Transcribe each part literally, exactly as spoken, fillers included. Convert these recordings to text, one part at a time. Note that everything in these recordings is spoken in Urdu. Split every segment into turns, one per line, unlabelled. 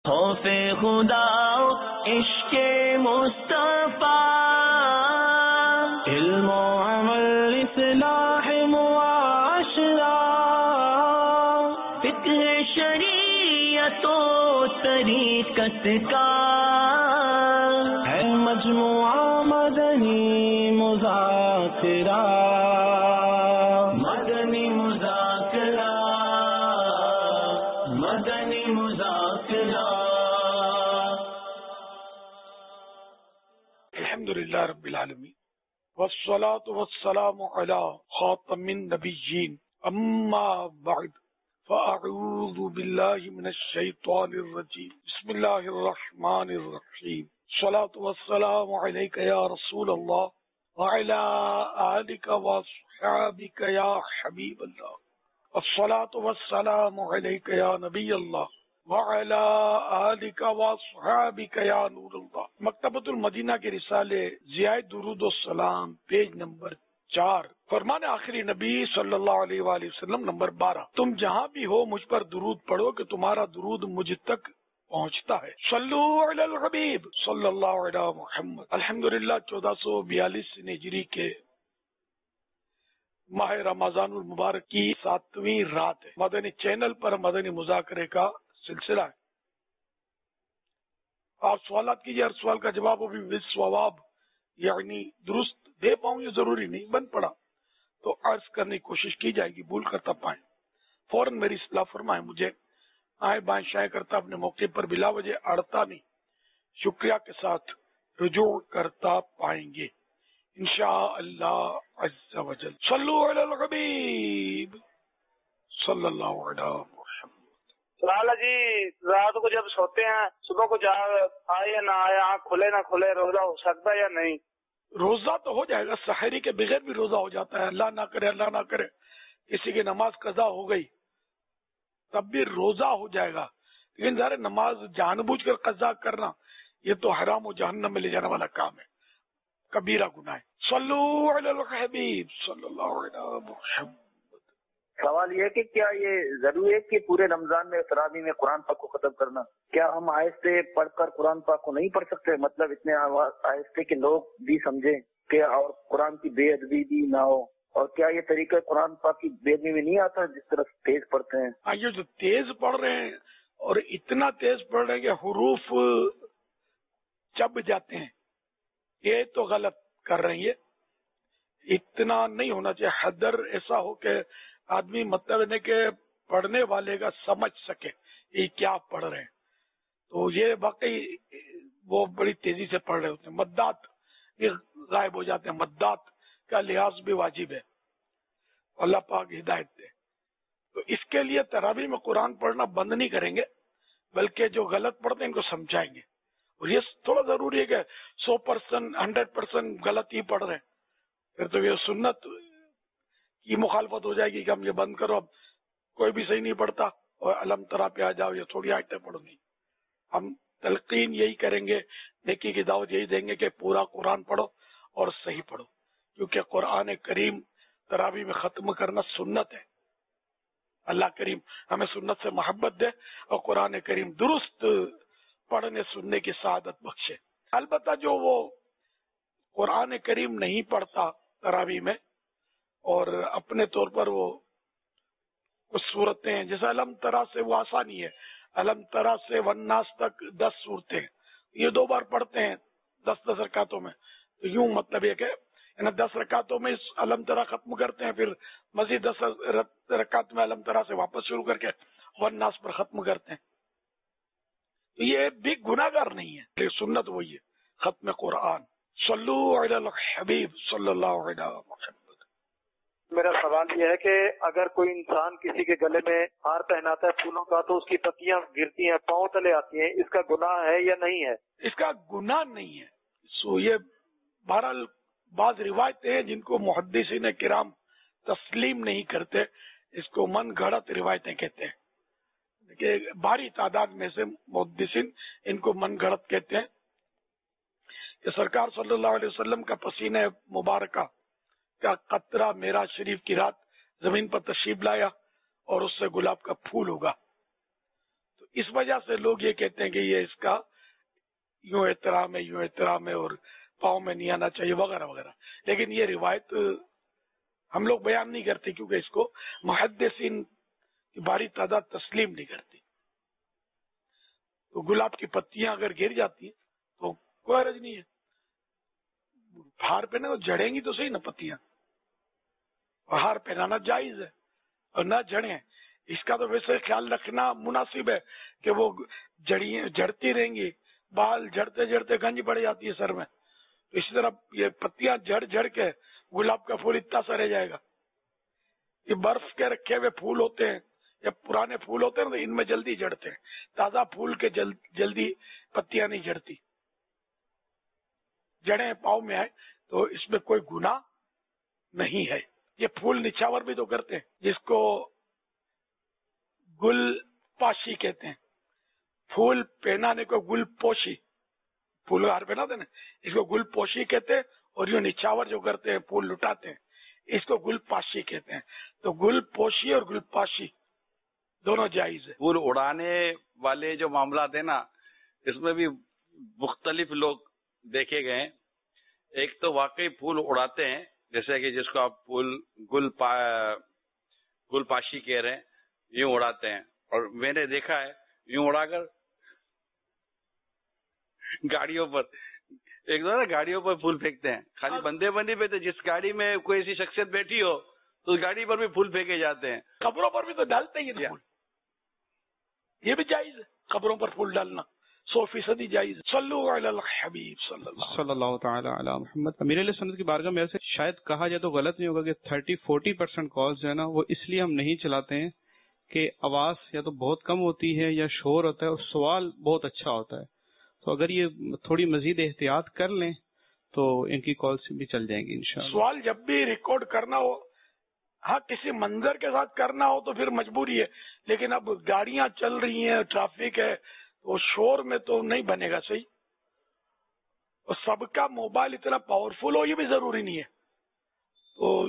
خوف خدا عشق مصطفیٰ، علم و عمل اصلاح معاشرہ، فقہ شریعت و طریقت کا ہے مجموعہ مدنی مذاکرہ، مدنی مذاکرہ، مدنی مذاکرہ۔
الحمدللہ رب العالمین والصلاة والسلام علی خاتم النبیین، اما بعد فاعوذ باللہ من الشیطان الرجیم، بسم اللہ الرحمن الرحیم، الصلاة والسلام علیک یا رسول اللہ وعلی آلک واصحابک یا حبیب اللہ، الصلاة والسلام علیک یا نبی اللہ وعلی آلک واصحابک یا نور اللہ۔ مکتبۃ المدینہ کے رسالے ضیاء درود و سلام پیج نمبر چار، فرمان آخری نبی صلی اللہ علیہ وآلہ وسلم نمبر بارہ، تم جہاں بھی ہو مجھ پر درود پڑھو کہ تمہارا درود مجھ تک پہنچتا ہے۔ صلو علی الحبیب صلی اللہ علیہ محمد۔ الحمدللہ چودہ سو بیالیس ہجری کے ماہ رمضان المبارک کی ساتویں رات ہے۔ مدنی چینل پر مدنی مذاکرے کا سلسلہ ہے۔ آپ سوالات کیجیے، ہر سوال کا جواب بھی بالصواب یعنی درست دے پاؤں یہ ضروری نہیں، بن پڑا تو عرض کرنے کی کوشش کی جائے گی، بھول کر تب پائیں فوراً میری اصلاح فرمائیں، مجھے آئے بائیں شائیں کرتا اپنے موقع پر بلا وجہ اڑتا نہیں، شکریہ کے ساتھ رجوع کرتا پائیں گے انشاءاللہ عز و جل۔ صلو علی الحبیب صلی اللہ علیہ محمد۔
سوال ہے جی، رات کو جب سوتے ہیں صبح کو جاگ آئے یا نہ آئے، آنکھ کھلے نہ کھلے، روزہ ہو سکتا ہے یا نہیں؟
روزہ تو ہو جائے گا، سحری کے بغیر بھی روزہ ہو جاتا ہے، اللہ نہ کرے اللہ نہ کرے کسی کی نماز قضا ہو گئی تب بھی روزہ ہو جائے گا، لیکن ظاہر نماز جان بوجھ کر قضا کرنا یہ تو حرام و جہنم میں لے جانے والا کام ہے، کبیرہ گناہ ہے۔ صلو علی الحبیب صلی اللہ علیہ محمد۔
سوال یہ ہے کہ کیا یہ ضروری ہے کہ پورے رمضان میں تراویح میں قرآن پاک کو ختم کرنا؟ کیا ہم آہستہ پڑھ کر قرآن پاک کو نہیں پڑھ سکتے؟ مطلب اتنے آہستہ کہ لوگ بھی سمجھیں کہ اور قرآن کی بے ادبی بھی نہ ہو، اور کیا یہ طریقہ قرآن پاک کی بے ادبی میں نہیں آتا جس طرح تیز پڑھتے ہیں؟
ہاں، یہ جو تیز پڑھ رہے ہیں اور اتنا تیز پڑھ رہے ہیں کہ حروف چب جاتے ہیں، یہ تو غلط کر رہے ہیں، یہ اتنا نہیں ہونا چاہیے۔ حدر ایسا ہو کہ آدمی مطلب ہے کہ پڑھنے والے کا سمجھ سکے یہ کیا پڑھ رہے ہیں، تو یہ واقعی وہ بڑی تیزی سے پڑھ رہے ہوتے ہیں، مدات یہ غائب ہو جاتے ہیں، مدات کا لحاظ بھی واجب ہے، اللہ پاک ہدایت دے۔ تو اس کے لیے تراویح میں قرآن پڑھنا بند نہیں کریں گے، بلکہ جو غلط پڑھتے ہیں ان کو سمجھائیں گے، اور یہ تھوڑا ضروری ہے کہ سو پرسنٹ ہنڈریڈ پرسنٹ غلط ہی پڑھ رہے ہیں، پھر تو یہ سنت کی مخالفت ہو جائے گی کہ ہم یہ بند کرو، اب کوئی بھی صحیح نہیں پڑھتا اور علم ترا پہ آ جاؤ یہ تھوڑی آیتیں پڑھو، نہیں، ہم تلقین یہی کریں گے، نیکی کی دعوت یہی دیں گے کہ پورا قرآن پڑھو اور صحیح پڑھو، کیونکہ قرآن کریم تراویح میں ختم کرنا سنت ہے۔ اللہ کریم ہمیں سنت سے محبت دے اور قرآن کریم درست پڑھنے سننے کی سعادت بخشے۔ البتہ جو وہ قرآن کریم نہیں پڑھتا تراویح میں اور اپنے طور پر وہ کچھ صورتیں جیسے علم ترا سے، وہ آسانی ہے، علم ترا سے والناس تک دس صورتیں یہ دو بار پڑھتے ہیں دس دس رکعتوں میں، تو یوں مطلب یہ کہ یعنی دس رکعتوں میں اس علم ترا ختم کرتے ہیں، پھر مزید دس رکعت میں علم ترا سے واپس شروع کر کے والناس پر ختم کرتے ہیں، تو یہ بھی گناہ گار نہیں ہے، لیکن سنت وہی ہے ختم قرآن۔ صلو علی الحبیب صلی اللہ علیہ وسلم۔
میرا سوال یہ ہے کہ اگر کوئی انسان کسی کے گلے میں ہار پہناتا ہے پھولوں کا تو اس کی پتیاں گرتی ہیں، پاؤں تلے آتی ہیں، اس کا گناہ ہے یا نہیں ہے؟
اس کا گناہ نہیں ہے، سو یہ بہرحال بعض روایتیں ہیں جن کو محدثین کرام تسلیم نہیں کرتے، اس کو من گھڑت روایتیں کہتے ہیں، کہ بھاری تعداد میں سے محدثین ان کو من گھڑت کہتے ہیں، کہ سرکار صلی اللہ علیہ وسلم کا پسینہ مبارکہ کا قطرہ معراج شریف کی رات زمین پر تشریف لایا اور اس سے گلاب کا پھول ہوگا، تو اس وجہ سے لوگ یہ کہتے ہیں کہ یہ اس کا یوں احترام ہے یوں احترام ہے اور پاؤں میں نہیں آنا چاہیے وغیرہ وغیرہ. لیکن یہ روایت ہم لوگ بیان نہیں کرتے کیونکہ اس کو محدثین کی باری تعداد تسلیم نہیں کرتی. تو گلاب کی پتیاں اگر گر جاتی ہیں تو کوئی حرج نہیں ہے. ہار پہنے تو جڑیں گی تو صحیح نا پتیاں, ہار پہنانا جائز ہے اور نہ جڑیں. اس کا تو ویسے خیال رکھنا مناسب ہے کہ وہ جڑی جڑتی رہیں گی, بال جڑتے جڑتے گنج پڑ جاتی ہے سر میں. اسی طرح یہ پتیاں جڑ جڑ کے گلاب کا پھول اتنا سا رہ جائے گا. یہ برف کے رکھے ہوئے پھول ہوتے ہیں یا پرانے پھول ہوتے ہیں تو ان میں جلدی جڑتے ہیں. تازہ پھول کے جلد جلدی پتیاں نہیں جڑتی. جڑیں پاؤں میں آئے تو اس میں کوئی گناہ نہیں ہے. یہ پھول نچھاور بھی تو کرتے ہیں جس کو گل پاشی کہتے ہیں. پھول پہنانے کو گل پوشی, پھول ہار پہناتے نا, اس کو گل پوشی کہتے ہیں. اور یہ نچھاور جو کرتے ہیں پھول لٹاتے ہیں اس کو گل پاشی کہتے ہیں. تو گل پوشی اور گل پاشی دونوں جائز ہے.
پھول اڑانے والے جو معاملات ہیں نا, اس میں بھی مختلف لوگ دیکھے گئے ہیں. ایک تو واقعی پھول اڑاتے ہیں جیسے کہ جس کو آپ پھول گل پا گل پاشی کہہ رہے ہیں, یوں اڑاتے ہیں. اور میں نے دیکھا ہے یوں اڑا کر گاڑیوں پر ایک دو نا گاڑیوں پر پھول پھینکتے ہیں. خالی بندے بندی پہ تو جس گاڑی میں کوئی ایسی شخصیت بیٹھی ہو تو اس گاڑی پر بھی پھول پھینکے جاتے ہیں.
قبروں پر بھی تو ڈالتے ہیں یہ پھول, یہ بھی جائز ہے. قبروں پر پھول ڈالنا سو فیصدی جائز. صلو علی الحبیب صلی اللہ
صلی اللہ تعالی علی محمد. امیر علیہ سنت کی بارگاہ میں ایسے شاید کہا جائے تو غلط نہیں ہوگا کہ تھرٹی فورٹی پرسینٹ کالز جو ہے نا وہ اس لیے ہم نہیں چلاتے ہیں کہ آواز یا تو بہت کم ہوتی ہے یا شور ہوتا ہے اور سوال بہت اچھا ہوتا ہے. تو اگر یہ تھوڑی مزید احتیاط کر لیں تو ان کی کالز بھی چل جائیں گی انشاءاللہ.
سوال جب بھی ریکارڈ کرنا ہو, ہاں کسی منظر کے ساتھ کرنا ہو تو پھر مجبوری ہے. لیکن اب گاڑیاں چل رہی ہیں, ٹریفک ہے, تو شور میں تو نہیں بنے گا صحیح. اور سب کا موبائل اتنا پاورفل ہو یہ بھی ضروری نہیں ہے. تو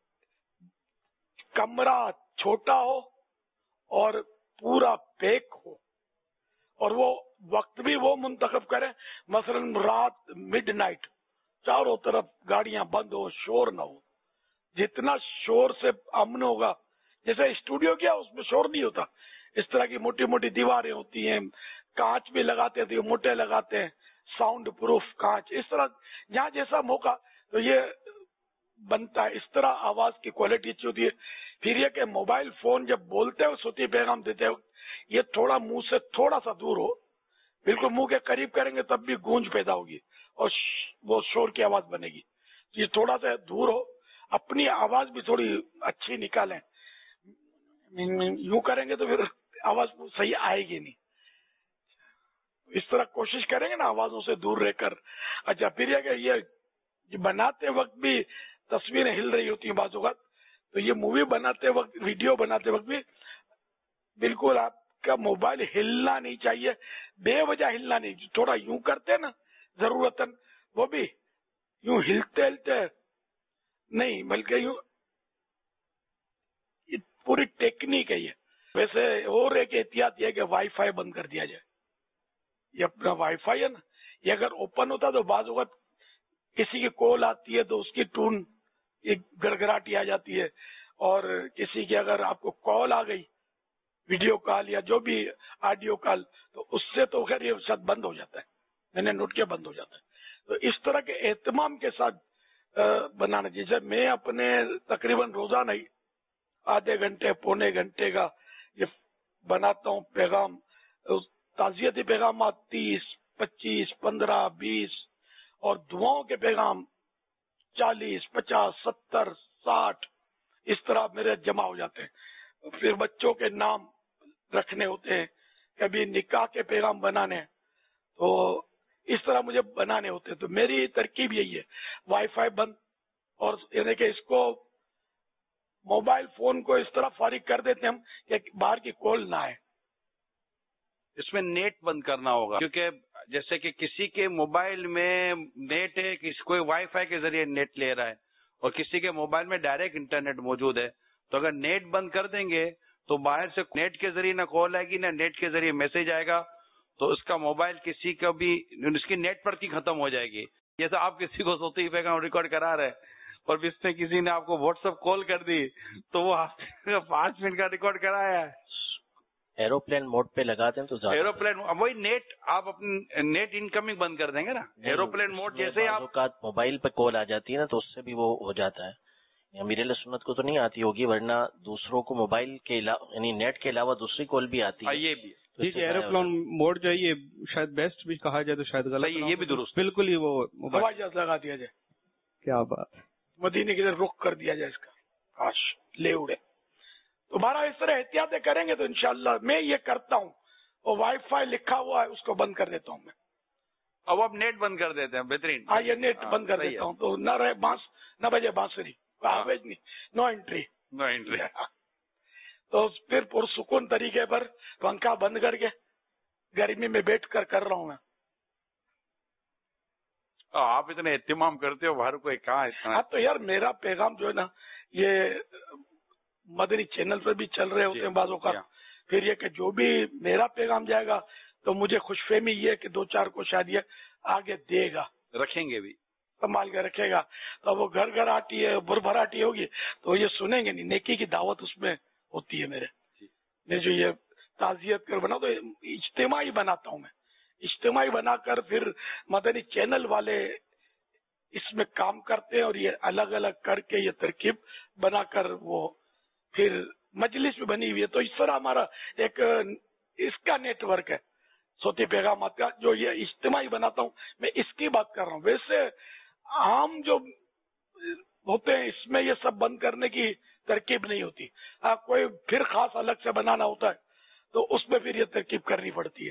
کمرہ چھوٹا ہو اور پورا پیک ہو اور وہ وقت بھی وہ منتخب کریں, مثلا رات مڈ نائٹ, چاروں طرف گاڑیاں بند ہو, شور نہ ہو. جتنا شور سے امن ہوگا, جیسے اسٹوڈیو کیا اس میں شور نہیں ہوتا, اس طرح کی موٹی موٹی دیواریں ہوتی ہیں, کانچ بھی لگاتے تھے موٹے لگاتے ہیں, ساؤنڈ پروف کانچ, اس طرح جہاں جیسا موقع تو یہ بنتا ہے. اس طرح آواز کی کوالٹی اچھی ہوتی ہے. پھر یہ کہ موبائل فون جب بولتے ہو صوتی پیغام دیتے ہو یہ تھوڑا منہ سے تھوڑا سا دور ہو, بالکل منہ کے قریب کریں گے تب بھی گونج پیدا ہوگی اور وہ شور کی آواز بنے گی. یہ تھوڑا سا دور ہو, اپنی آواز بھی تھوڑی اچھی نکالیں. یوں کریں گے تو پھر آواز صحیح آئے گی نہیں. اس طرح کوشش کریں گے نا آوازوں سے دور رہ کر. اچھا پھر یہ کہ یہ بناتے وقت بھی تصویریں ہل رہی ہوتی ہیں بعض اوقات, تو یہ مووی بناتے وقت ویڈیو بناتے وقت بھی بالکل آپ کا موبائل ہلنا نہیں چاہیے, بے وجہ ہلنا نہیں. تھوڑا یوں کرتے نا ضرورتاً, وہ بھی یوں ہلتے ہلتے نہیں بلکہ یوں. یہ پوری ٹیکنیک ہے. یہ ویسے اور ایک احتیاط یہ کہ وائی فائی بند کر دیا جائے. یہ اپنا وائی فائی ہے نا, یہ اگر اوپن ہوتا تو بعض اوقات کسی کی کال آتی ہے تو اس کی ٹون ایک گڑگڑاہٹ آ جاتی ہے, اور کسی کی اگر آپ کو کال آ گئی ویڈیو کال یا جو بھی آڈیو کال تو اس سے تو خیر یہ ساتھ بند ہو جاتا ہے, میں نے نوٹ کیا بند ہو جاتا ہے. تو اس طرح کے اہتمام کے ساتھ بنانا. جیسے میں اپنے تقریباً روزانہ ہی آدھے گھنٹے پونے گھنٹے کا یہ بناتا ہوں پیغام, تعزیتی پیغامات تیس پچیس پندرہ بیس اور دعاؤں کے پیغام چالیس پچاس ستر ساٹھ اس طرح میرے جمع ہو جاتے ہیں. پھر بچوں کے نام رکھنے ہوتے ہیں, کبھی نکاح کے پیغام بنانے, تو اس طرح مجھے بنانے ہوتے ہیں. تو میری ترکیب یہی ہے, وائی فائی بند, اور یعنی کہ اس کو موبائل فون کو اس طرح فارغ کر دیتے ہیں ہم کہ باہر کی کال نہ آئے.
اس میں نیٹ بند کرنا ہوگا, کیونکہ جیسے کہ کسی کے موبائل میں نیٹ ہے, کسی کوئی وائی فائی کے ذریعے نیٹ لے رہا ہے اور کسی کے موبائل میں ڈائریکٹ انٹرنیٹ موجود ہے, تو اگر نیٹ بند کر دیں گے تو باہر سے نیٹ کے ذریعے نہ کال آئے گی نہ نیٹ کے ذریعے میسج آئے گا، تو اس کا موبائل کسی کا بھی اس کی نیٹ پر ہی ختم ہو جائے گی. جیسے آپ کسی کو صوتی پیغام ریکارڈ کرا رہے اور اس نے کسی نے آپ کو واٹس ایپ کال کر دی تو وہ پانچ منٹ کا ریکارڈ کرایا ہے.
ایروپلین موڈ پہ لگاتے ہیں تو
ایروپلین وہی نیٹ آپ اپنی نیٹ انکمنگ بند کر دیں گے نا. ایروپلین موڈ جیسے آپ
موبائل پہ کال آ جاتی ہے نا تو اس سے بھی وہ ہو جاتا ہے. امیر علیہ سنت کو تو نہیں آتی ہوگی، ورنہ دوسروں کو موبائل کے علاوہ یعنی نیٹ کے علاوہ دوسری کال بھی آتی ہے.
یہ بھی
ٹھیک ہے، ایروپلین موڈ جو ہے یہ شاید بیسٹ بھی کہا جائے تو شاید غلط،
یہ بھی درست،
بالکل ہی وہ
ہوائی جہاز لگا دیا جائے.
کیا بات،
مدینے کی طرف رخ کر دیا جائے اس کا، کاش لے اڑے. تمہارا اس طرح احتیاطیں کریں گے تو انشاءاللہ میں یہ کرتا ہوں. اور وائی فائی لکھا ہوا ہے اس کو بند کر دیتا ہوں میں.
اب آپ نیٹ بند کر دیتے ہیں، بہترین.
ہاں یہ نیٹ بند کر دیتا ہوں تو نہ رہے بانس نہ بجے بانسری، آویز نہیں، نو انٹری
نو انٹری.
تو پھر پرسکون طریقے پر پنکھا بند کر کے گرمی میں بیٹھ کر کر رہا ہوں میں.
آپ اتنے اہتمام کرتے ہو ہر کوئی کہاں اتنا.
اب تو یار میرا پیغام جو ہے نا یہ مدنی چینل پہ بھی چل رہے ہوتے ہیں بعضوں کا. پھر یہ کہ جو بھی میرا پیغام جائے گا تو مجھے خوش فہمی یہ کہ دو چار کو شاید یہ آگے دے گا،
رکھیں گے بھی،
سنبھال کے رکھے گا. تو وہ گھر گھر آتی ہے، بھر بھراٹی ہوگی تو یہ سنیں گے نہیں. نیکی کی دعوت اس میں ہوتی ہے. میرے میں جو یہ تعزیت کر بنا تو اجتماعی بناتا ہوں میں، اجتماعی بنا کر پھر مدنی چینل والے اس میں کام کرتے ہیں اور یہ الگ الگ کر کے یہ ترکیب بنا کر وہ پھر مجلس بھی بنی ہوئی ہے. تو اس طرح ہمارا ایک اس کا نیٹ ورک ہے صوتی پیغامات کا جو یہ اجتماعی بناتا ہوں میں، اس کی بات کر رہا ہوں. ویسے عام جو ہوتے ہیں اس میں یہ سب بند کرنے کی ترکیب نہیں ہوتی. ہاں کوئی پھر خاص الگ سے بنانا ہوتا ہے تو اس میں پھر یہ ترکیب کرنی پڑتی ہے.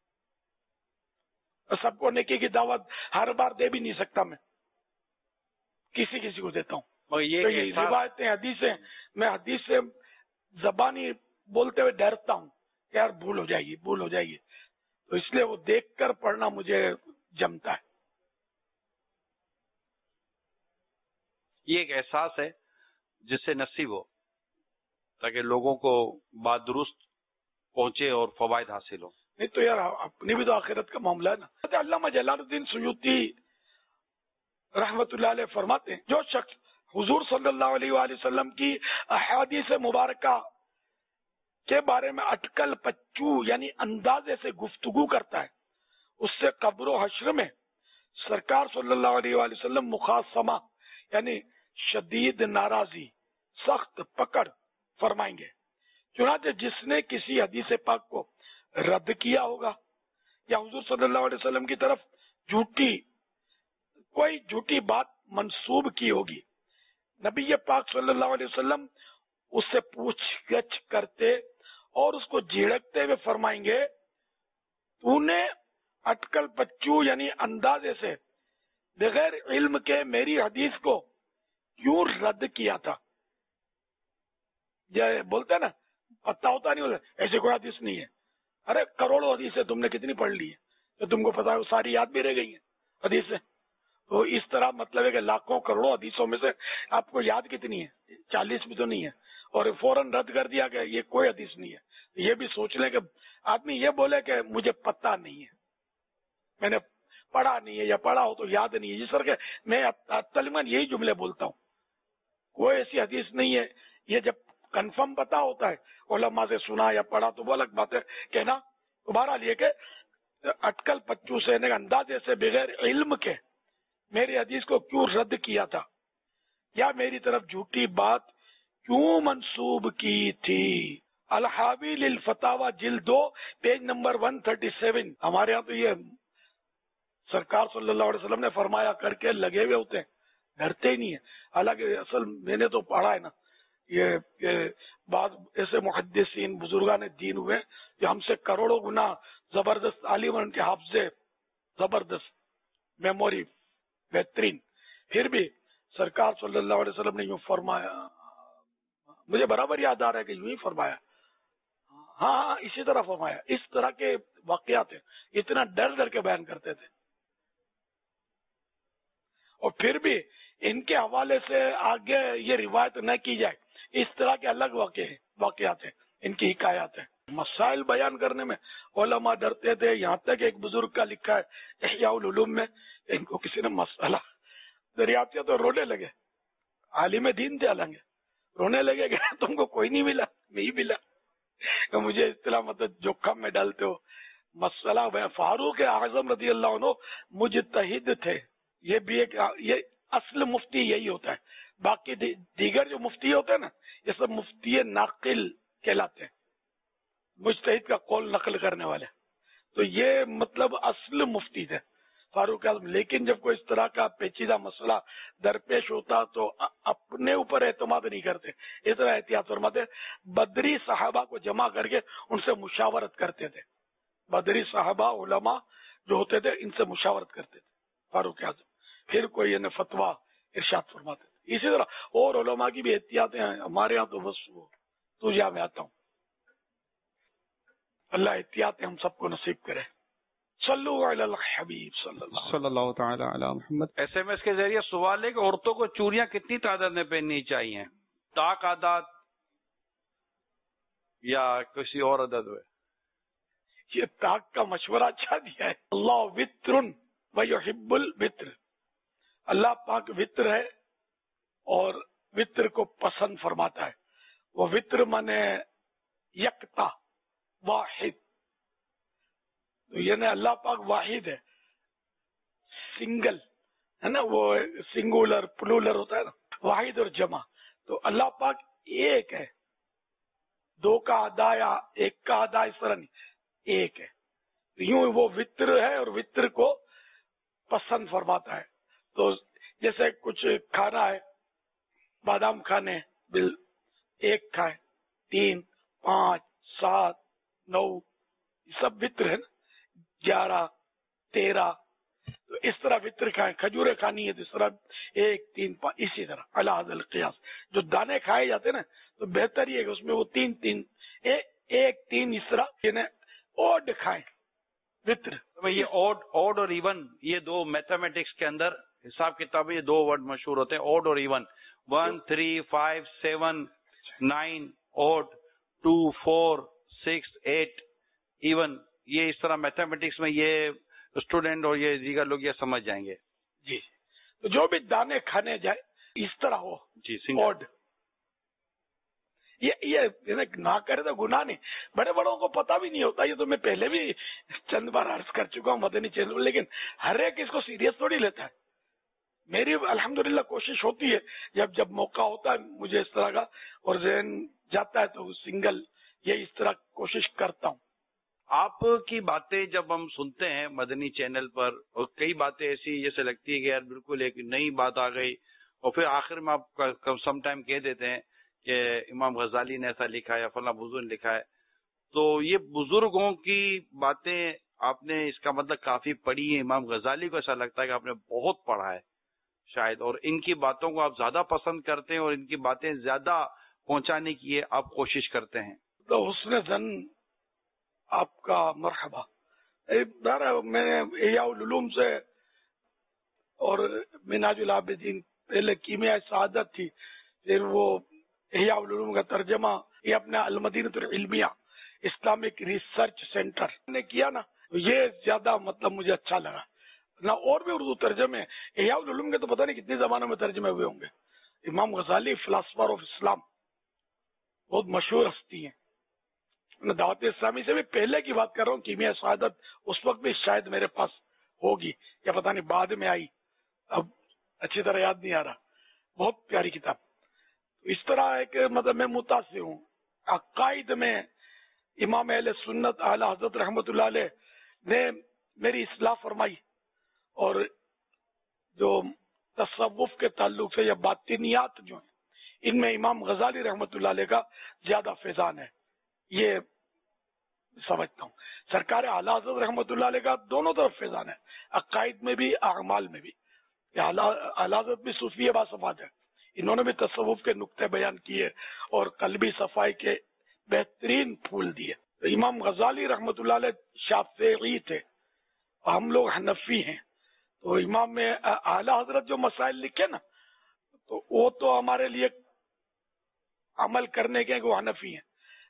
سب کو نیکی کی دعوت ہر بار دے بھی نہیں سکتا میں، کسی کسی کو دیتا ہوں. یہ روایتیں حدیثیں میں حدیث سے زبانی بولتے ہوئے ڈرتا ہوں کہ یار بھول ہو جائے گی بھول ہو جائے گی، تو اس لیے وہ دیکھ کر پڑھنا مجھے جمتا ہے.
یہ ایک احساس ہے جس سے نصیب ہو تاکہ لوگوں کو بات درست پہنچے اور فوائد حاصل ہو.
نہیں تو یار اپنی بھی تو آخرت کا معاملہ ہے نا. علامہ جلال الدین سیوطی رحمت اللہ علیہ فرماتے ہیں جو شخص حضور صلی اللہ علیہ وآلہ وسلم کی احادیث مبارکہ کے بارے میں اٹکل پچو یعنی اندازے سے گفتگو کرتا ہے، اس سے قبر و حشر میں سرکار صلی اللہ علیہ وآلہ وسلم مخاصمہ یعنی شدید ناراضی سخت پکڑ فرمائیں گے. چنانچہ جس نے کسی حدیث پاک کو رد کیا ہوگا یا حضور صلی اللہ علیہ وسلم کی طرف جھوٹی کوئی جھوٹی بات منسوب کی ہوگی، نبی پاک صلی اللہ علیہ وسلم اس سے پوچھ گچھ کرتے اور اس کو جھڑکتے ہوئے فرمائیں گے تو نے اٹکل پچو یعنی اندازے سے بغیر علم کے میری حدیث کو کیوں رد کیا تھا. یہ بولتے ہیں نا پتہ ہوتا نہیں ہوتا ایسے کوئی حدیث نہیں ہے. ارے کروڑوں حدیثیں تم نے کتنی پڑھ لی ہے تو تم کو پتا ہے وہ ساری یاد بھی رہ گئی ہیں حدیثیں. تو اس طرح مطلب ہے کہ لاکھوں کروڑوں حدیثوں میں سے آپ کو یاد کتنی ہے؟ چالیس بھی تو نہیں ہے اور فوراً رد کر دیا کہ یہ کوئی حدیث نہیں ہے. یہ بھی سوچ لیں کہ آدمی یہ بولے کہ مجھے پتہ نہیں ہے، میں نے پڑھا نہیں ہے یا پڑھا ہو تو یاد نہیں ہے. جس طرح کہ میں تقریباً یہی جملے بولتا ہوں، کوئی ایسی حدیث نہیں ہے. یہ جب کنفرم پتا ہوتا ہے علماء سے سنا یا پڑھا تو وہ الگ بات ہے کہنا. بہرحال یہ کہ اٹکل پچو سے اندازے سے بغیر علم کے میری حدیث کو کیوں رد کیا تھا یا میری طرف جھوٹی بات کیوں منسوب کی تھی. الحاوی للفتاوی جلد دو پیج نمبر ایک سو سینتیس. ہمارے ہاں تو یہ سرکار صلی اللہ علیہ وسلم نے فرمایا کر کے لگے ہوئے ہوتے ہیں، ڈرتے ہی نہیں ہیں. حالانکہ اصل میں نے تو پڑھا ہے نا یہ بعض ایسے محدثین بزرگان دین ہوئے کہ ہم سے کروڑوں گنا زبردست عالم، ان کے حافظے زبردست، میموری بہترین، پھر بھی سرکار صلی اللہ علیہ وسلم نے یوں فرمایا. مجھے برابر یاد آ رہا ہے کہ یوں ہی فرمایا، ہاں ہاں اسی طرح فرمایا. اس طرح کے واقعات ہیں، اتنا ڈر ڈر کے بیان کرتے تھے. اور پھر بھی ان کے حوالے سے آگے یہ روایت نہ کی جائے، اس طرح کے الگ واقع ہیں واقعات ہیں ان کی حکایات ہیں. مسائل بیان کرنے میں علماء ڈرتے تھے. یہاں تک ایک بزرگ کا لکھا ہے احیاء العلوم میں، ان کو کسی نے مسئلہ دریافت کیا تو رونے لگے. عالم دین تھے حالانکہ، رونے لگے کہ تم کو کوئی نہیں ملا، نہیں ملا کہ مجھے اصطلاح مطلب جوخم میں ڈالتے ہو. مسئلہ فاروق اعظم رضی اللہ عنہ مجتہد تھے. یہ بھی ایک یہ اصل مفتی یہی ہوتا ہے. باقی دیگر جو مفتی ہوتے ہیں نا یہ سب مفتی ناقل کہلاتے ہیں، مجتہد کا قول نقل کرنے والے. تو یہ مطلب اصل مفتی تھے فاروق اعظم. لیکن جب کوئی اس طرح کا پیچیدہ مسئلہ درپیش ہوتا تو اپنے اوپر اعتماد نہیں کرتے، اس طرح احتیاط فرماتے. بدری صحابہ کو جمع کر کے ان سے مشاورت کرتے تھے. بدری صحابہ علماء جو ہوتے تھے ان سے مشاورت کرتے تھے فاروق اعظم، پھر کوئی انہیں فتویٰ ارشاد فرماتے تھے. اسی طرح اور علماء کی بھی احتیاطیں ہیں. ہمارے ہاں تو بس وہ تو جہاں میں آتا ہوں. اللہ احتیاط ہم سب کو نصیب کرے. صلو علی الحبیب صلی اللہ
صلی اللہ تعالی علی محمد.
ایس ایم ایس کے ذریعے سوال ہے کہ عورتوں کو چوڑیاں کتنی تعداد میں پہننی چاہیے؟ طاق عدد یا کسی اور عدد ہوئے؟
یہ طاق کا مشورہ اچھا دیا ہے. اللہ وطر ویحب الوطر. اللہ پاک وطر ہے اور وطر کو پسند فرماتا ہے. وہ وطر مانے یکتا، واحد. تو یعنی اللہ پاک واحد ہے، سنگل ہے نا، وہ سنگولر پلولر ہوتا ہے نا، واحد اور جمع. تو اللہ پاک ایک ہے، دو کا ادا یا ایک کا ادا اس طرح نہیں، ایک ہے. یوں وہ وطر ہے اور وطر کو پسند فرماتا ہے. تو جیسے کچھ کھانا ہے، بادام کھانے بل ایک کھائے، تین، پانچ، سات، نو، یہ سب وطر ہے نا، گیارہ، تیرہ. تو اس طرح وطر کھائیں. کھجوریں کھانی ہے تو اس طرح ایک، تین، پانچ. اسی طرح علی حد القیاس جو دانے کھائے جاتے ہیں نا تو بہتر یہ ہے کہ اس میں وہ تین تین ایک تین اس طرح یعنی اوڈ کھائیں وطر.
یہ اوڈ اوڈ اور ایون، یہ دو میتھمیٹکس کے اندر حساب کتاب میں یہ دو ورڈ مشہور ہوتے ہیں، اوڈ اور even. One, three, five, seven, nine, odd, two, four, six, eight, even. یہ اس طرح میتھمیٹکس میں یہ اسٹوڈینٹ اور یہ دیگر لوگ یہ سمجھ جائیں گے.
جی تو جو بھی دانے کھانے جائے اس طرح ہو
جی
اوڈ. یہ یہ نہ کرے تو گناہ نہیں. بڑے بڑوں کو پتا بھی نہیں ہوتا. یہ تو میں پہلے بھی چند بار عرض کر چکا ہوں مدنی چینل، لیکن ہر ایک اس کو سیریس تھوڑی لیتا ہے. میری الحمدللہ کوشش ہوتی ہے جب جب موقع ہوتا ہے مجھے اس طرح کا اور ذہن جاتا ہے تو سنگل یہ اس طرح کوشش کرتا ہوں.
آپ کی باتیں جب ہم سنتے ہیں مدنی چینل پر اور کئی باتیں ایسی جیسے لگتی ہے کہ یار بالکل ایک نئی بات آ گئی، اور پھر آخر میں آپ سم ٹائم کہہ دیتے ہیں کہ امام غزالی نے ایسا لکھا ہے یا فلاں بزرگ نے لکھا ہے. تو یہ بزرگوں کی باتیں آپ نے اس کا مطلب کافی پڑھی ہے. امام غزالی کو ایسا لگتا ہے کہ آپ نے بہت پڑھا ہے شاید، اور ان کی باتوں کو آپ زیادہ پسند کرتے ہیں اور ان کی باتیں زیادہ پہنچانے کی آپ کوشش کرتے ہیں.
تو حسن زن آپ کا مرحبا. میں نے احیاء العلوم سے اور منہاج العابدین پہلے کیمیاء سعادت تھی، پھر وہ احیاء العلوم کا ترجمہ یہ اپنا المدینۃ العلمیہ اسلامک ریسرچ سینٹر نے کیا نا، یہ زیادہ مطلب مجھے اچھا لگا نہ. اور بھی اردو ترجمے احیاء العلوم کے تو پتہ نہیں کتنے زمانوں میں ترجمے ہوئے ہوں گے. امام غزالی فلاسفر آف اسلام بہت مشہور ہستی ہیں. دعوت اسلامی سے بھی پہلے کی بات کر رہا ہوں. کیمیاء سعادت اس وقت بھی شاید میرے پاس ہوگی یا پتہ نہیں بعد میں آئی، اب اچھی طرح یاد نہیں آ رہا. بہت پیاری کتاب. اس طرح ایک مطلب میں متاثر ہوں. عقائد میں امام اہل سنت اعلی حضرت رحمت اللہ علیہ نے میری اصلاح فرمائی، اور جو تصوف کے تعلق سے یا باطنیات جو ہیں ان میں امام غزالی رحمت اللہ علیہ کا زیادہ فیضان ہے، یہ سمجھتا ہوں. سرکار اعلی حضرت رحمت اللہ علیہ کا دونوں طرف فیضان ہے، عقائد میں بھی اعمال میں بھی. اعلی حضرت بھی صوفی باصفات ہے، انہوں نے بھی تصوف کے نقطے بیان کیے اور قلبی صفائی کے بہترین پھول دیے. امام غزالی رحمت اللہ علیہ شافعی تھے، ہم لوگ حنفی ہیں. تو امام میں اعلی حضرت جو مسائل لکھے نا تو وہ تو ہمارے لیے عمل کرنے کے وہ حنفی ہیں.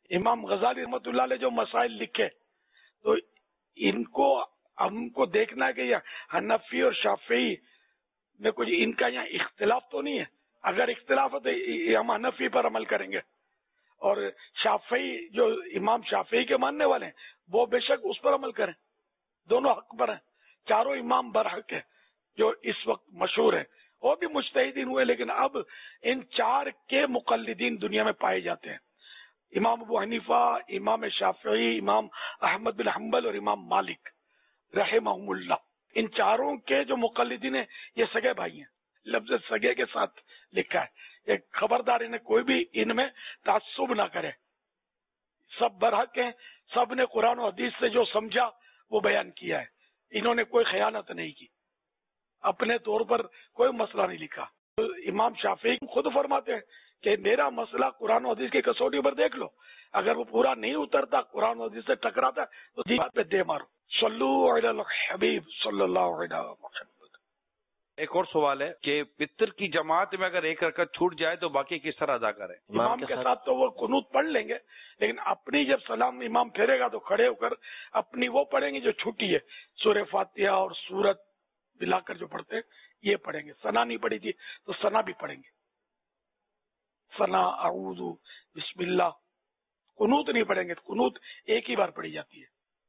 امام غزالی رحمۃ اللہ علیہ جو مسائل لکھے تو ان کو ہم کو دیکھنا ہے کہ یہ حنفی اور شافعی میں کچھ ان کا یہاں اختلاف تو نہیں ہے. اگر اختلاف ہے تو ہم حنفی پر عمل کریں گے، اور شافعی جو امام شافعی کے ماننے والے ہیں وہ بے شک اس پر عمل کریں. دونوں حق پر ہیں، چاروں امام برحق ہیں جو اس وقت مشہور ہیں. اور بھی مجتہدین ہوئے لیکن اب ان چار کے مقلدین دنیا میں پائے جاتے ہیں. امام ابو حنیفہ، امام شافعی، امام احمد بن حنبل اور امام مالک رحمہم اللہ. ان چاروں کے جو مقلدین ہیں یہ سگے بھائی ہیں. لفظ سگے کے ساتھ لکھا ہے. ایک خبردار انہیں کوئی بھی ان میں تعصب نہ کرے. سب برحق ہیں، سب نے قرآن و حدیث سے جو سمجھا وہ بیان کیا ہے. انہوں نے کوئی خیانت نہیں کی، اپنے طور پر کوئی مسئلہ نہیں لکھا. امام شافعی خود فرماتے ہیں کہ میرا مسئلہ قرآن و حدیث کی کسوٹی پر دیکھ لو، اگر وہ پورا نہیں اترتا، قرآن و حدیث سے ٹکراتا تو دی بات پہ دے مارو. صلو علی الحبیب صلی اللہ علیہ وسلم.
ایک اور سوال ہے کہ پتر کی جماعت میں اگر ایک رکعت چھوٹ جائے تو باقی کس طرح ادا کریں؟
امام کے ساتھ تو وہ قنوت پڑھ لیں گے، لیکن اپنی جب سلام امام پھیرے گا تو کھڑے ہو کر اپنی وہ پڑھیں گے جو چھوٹی ہے. سورہ فاتحہ اور سورت ملا کر جو پڑھتے ہیں یہ پڑھیں گے. ثنا نہیں پڑھی تھی تو ثنا بھی پڑھیں گے. ثنا، اعوذ، بسم اللہ. قنوت نہیں پڑھیں گے. قنوت ایک ہی بار پڑھی جاتی ہے،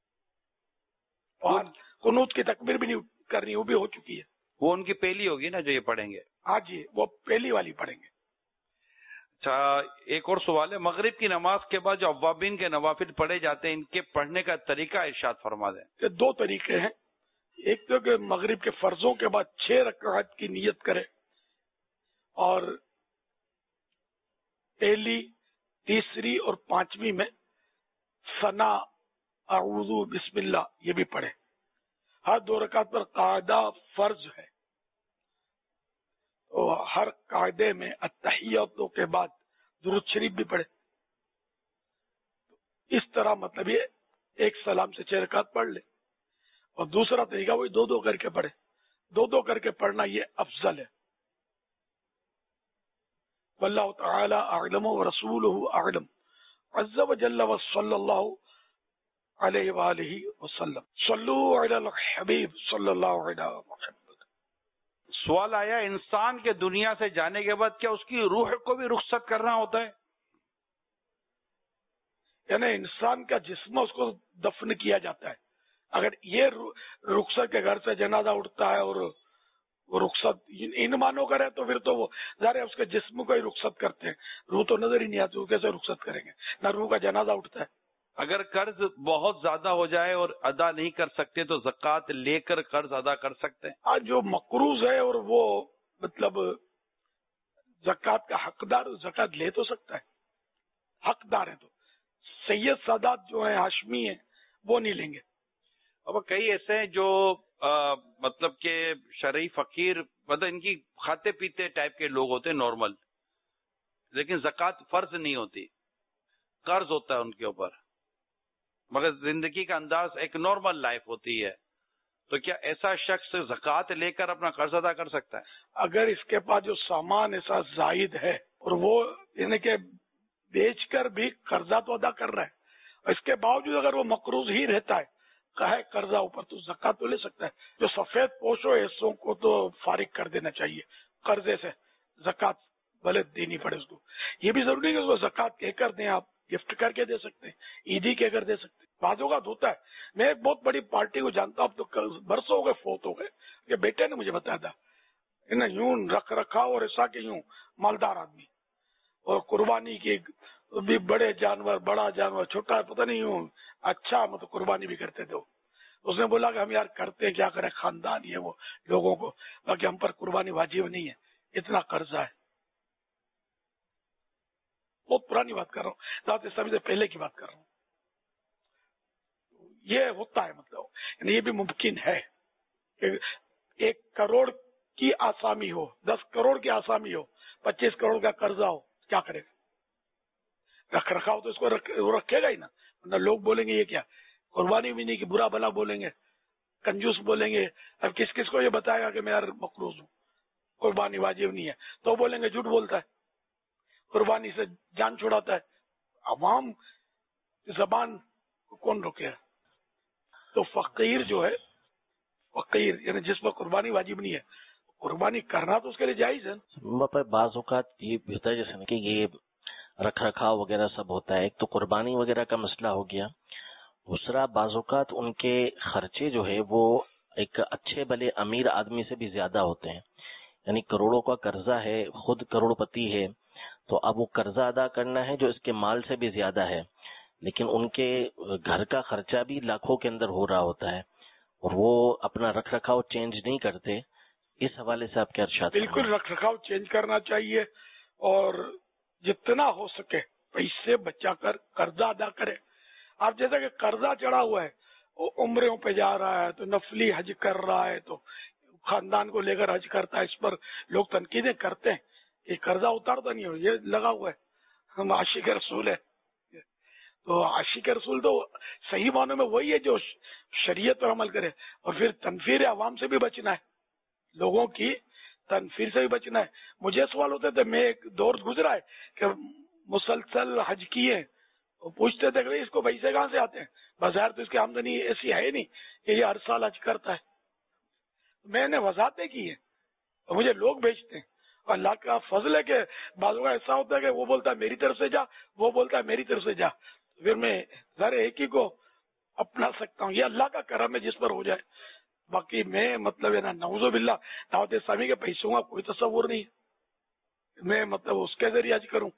اور قنوت کی تکبیر بھی نہیں کرنی، وہ بھی ہو چکی ہے.
وہ ان کی پہلی ہوگی نا جو یہ پڑھیں گے؟
ہاں جی، وہ پہلی والی پڑھیں گے.
اچھا، ایک اور سوال ہے، مغرب کی نماز کے بعد جو اوابین کے نوافل پڑھے جاتے ہیں ان کے پڑھنے کا طریقہ ارشاد فرما دیں.
دو طریقے ہیں. ایک تو کہ مغرب کے فرضوں کے بعد چھ رکعت کی نیت کرے، اور پہلی، تیسری اور پانچویں میں ثنا، اعوذ، بسم اللہ یہ بھی پڑھے. ہر دو رکعت پر قاعدہ فرض ہے، تو ہر قاعدے میں التحیات کے بعد درود شریف بھی پڑھے. اس طرح مطلب یہ ایک سلام سے چھ رکعت پڑھ لے. اور دوسرا طریقہ وہی دو دو کر کے پڑھے. دو دو کر کے پڑھنا یہ افضل ہے. واللہ تعالی اعلم ورسولہ اعلم عز وجل وصلی اللہ علیہ وآلہ وسلم. صلو علی الحبیب صلی اللہ علیہ وسلم.
سوال آیا، انسان کے دنیا سے جانے کے بعد کیا اس کی روح کو بھی رخصت کرنا ہوتا ہے؟
یعنی انسان کا جسم اس کو دفن کیا جاتا ہے. اگر یہ رخصت کے گھر سے جنازہ اٹھتا ہے اور وہ رخصت ان مانو کرے تو پھر تو وہ ظاہر ہے اس کے جسم کو ہی رخصت کرتے ہیں. روح تو نظر ہی نہیں آتی، وہ کیسے رخصت کریں گے؟ نہ روح کا جنازہ اٹھتا ہے.
اگر قرض بہت زیادہ ہو جائے اور ادا نہیں کر سکتے تو زکوٰۃ لے کر قرض ادا کر سکتے ہیں؟
آج جو مقروض ہے اور وہ مطلب زکوٰۃ کا حقدار، زکوٰۃ لے تو سکتا ہے، حقدار ہے. تو سید سادات جو ہیں ہاشمی ہیں وہ نہیں لیں گے.
اب کئی ایسے ہیں جو آ, مطلب کہ شرعی فقیر، مطلب ان کی کھاتے پیتے ٹائپ کے لوگ ہوتے ہیں نارمل، لیکن زکوٰۃ فرض نہیں ہوتی، قرض ہوتا ہے ان کے اوپر، مگر زندگی کا انداز ایک نارمل لائف ہوتی ہے. تو کیا ایسا شخص زکوٰۃ لے کر اپنا قرض ادا کر سکتا ہے؟
اگر اس کے پاس جو سامان ایسا زائد ہے اور وہ یعنی کہ بیچ کر بھی قرضہ تو ادا کر رہا ہے، اس کے باوجود اگر وہ مقروض ہی رہتا ہے، کہے قرضہ اوپر، تو زکوٰۃ تو لے سکتا ہے. جو سفید پوشو حصوں کو تو فارغ کر دینا چاہیے قرضے سے. زکوٰۃ بھلے دینی پڑے اس کو. یہ بھی ضروری ہے کہ اس کو زکوٰۃ کہہ کر دیں، آپ گفٹ کر کے دے سکتے ہیں، عیدی کہہ کر دے سکتے ہیں. بعض اوقات ہوتا ہے. میں ایک بہت بڑی پارٹی کو جانتا ہوں، اب تو برسوں ہو گئے فوت ہو گئے، کہ بیٹے نے مجھے بتایا تھا یوں رکھ رکھا اور ایسا کہ یوں مالدار آدمی، اور قربانی کی بھی بڑے جانور، بڑا جانور، چھوٹا، پتہ نہیں یوں اچھا مطلب قربانی بھی کرتے تھے. اس نے بولا کہ ہم یار کرتے کیا کریں، خاندان یہ وہ لوگوں کو، باقی ہم پر قربانی واجب نہیں ہے، اتنا قرضہ ہے. بہت پرانی بات کر رہا ہوں، ذات اسلامی سے پہلے کی بات کر رہا ہوں. یہ ہوتا ہے، مطلب یعنی یہ بھی ممکن ہے کہ ایک کروڑ کی آسامی ہو، دس کروڑ کی آسامی ہو، پچیس کروڑ کا قرضہ ہو، کیا کرے گا؟ رکھ رکھا ہو تو اس کو رکھ, رکھے گا ہی نا. ورنہ لوگ بولیں گے یہ کیا قربانی بھی نہیں کی، برا بلا بولیں گے، کنجوس بولیں گے. اب کس کس کو یہ بتائے گا کہ میں یار مقروض ہوں، قربانی واجب نہیں ہے، تو بولیں گے جھوٹ بولتا ہے، قربانی سے جان چھڑاتا ہے. عوام زبان کو کون روکے گا؟ تو فقیر جو ہے، فقیر یعنی جس پر قربانی واجب نہیں ہے، قربانی کرنا تو اس کے لیے جائز ہے۔
بعض اوقات یہ بھی ہوتا ہے جیسے کہ یہ رکھ رکھاؤ وغیرہ سب ہوتا ہے، ایک تو قربانی وغیرہ کا مسئلہ ہو گیا، دوسرا بعض اوقات ان کے خرچے جو ہے وہ ایک اچھے بھلے امیر آدمی سے بھی زیادہ ہوتے ہیں، یعنی کروڑوں کا قرضہ ہے، خود کروڑ پتی ہے، تو اب وہ قرضہ ادا کرنا ہے جو اس کے مال سے بھی زیادہ ہے، لیکن ان کے گھر کا خرچہ بھی لاکھوں کے اندر ہو رہا ہوتا ہے اور وہ اپنا رکھ رکھاؤ چینج نہیں کرتے۔ اس حوالے سے آپ کیا ارشاد؟
بالکل رکھ رکھاؤ چینج کرنا چاہیے اور جتنا ہو سکے پیسے بچا کر قرضہ ادا کرے۔ آپ جیسا کہ قرضہ چڑھا ہوا ہے، وہ عمروں پہ جا رہا ہے تو نفلی حج کر رہا ہے تو خاندان کو لے کر حج کرتا ہے، اس پر لوگ تنقیدیں کرتے ہیں کہ قرضہ اتارتا نہیں ہو، یہ لگا ہوا ہے، ہم عاشق رسول ہے۔ تو عاشق رسول تو صحیح معنوں میں وہی ہے جو شریعت پر عمل کرے، اور پھر تنفیر عوام سے بھی بچنا ہے، لوگوں کی تنفیر سے بھی بچنا ہے۔ مجھے سوال ہوتے تھے، میں ایک دور گزرا ہے کہ مسلسل حج کیے، پوچھتے تھے کہ اس کو پیسے کہاں سے آتے ہیں؟ بظاہر تو اس کی آمدنی ایسی ہے نہیں کہ یہ ہر سال حج کرتا ہے۔ میں نے وضاحتیں کی ہیں اور مجھے لوگ بھیجتے ہیں، اور اللہ کا فضل ہے کہ بعضوں کا ایسا ہوتا ہے کہ وہ بولتا ہے میری طرف سے جا، وہ بولتا ہے میری طرف سے جا، پھر میں ذرا ایک ہی کو اپنا سکتا ہوں۔ یہ اللہ کا کرم ہے جس پر ہو جائے۔ باقی میں مطلب ہے نا، نعوذ باللہ دعوت اسلامی کے پیسوں کا کوئی تصور نہیں ہے، میں مطلب اس کے ذریعے حج کروں،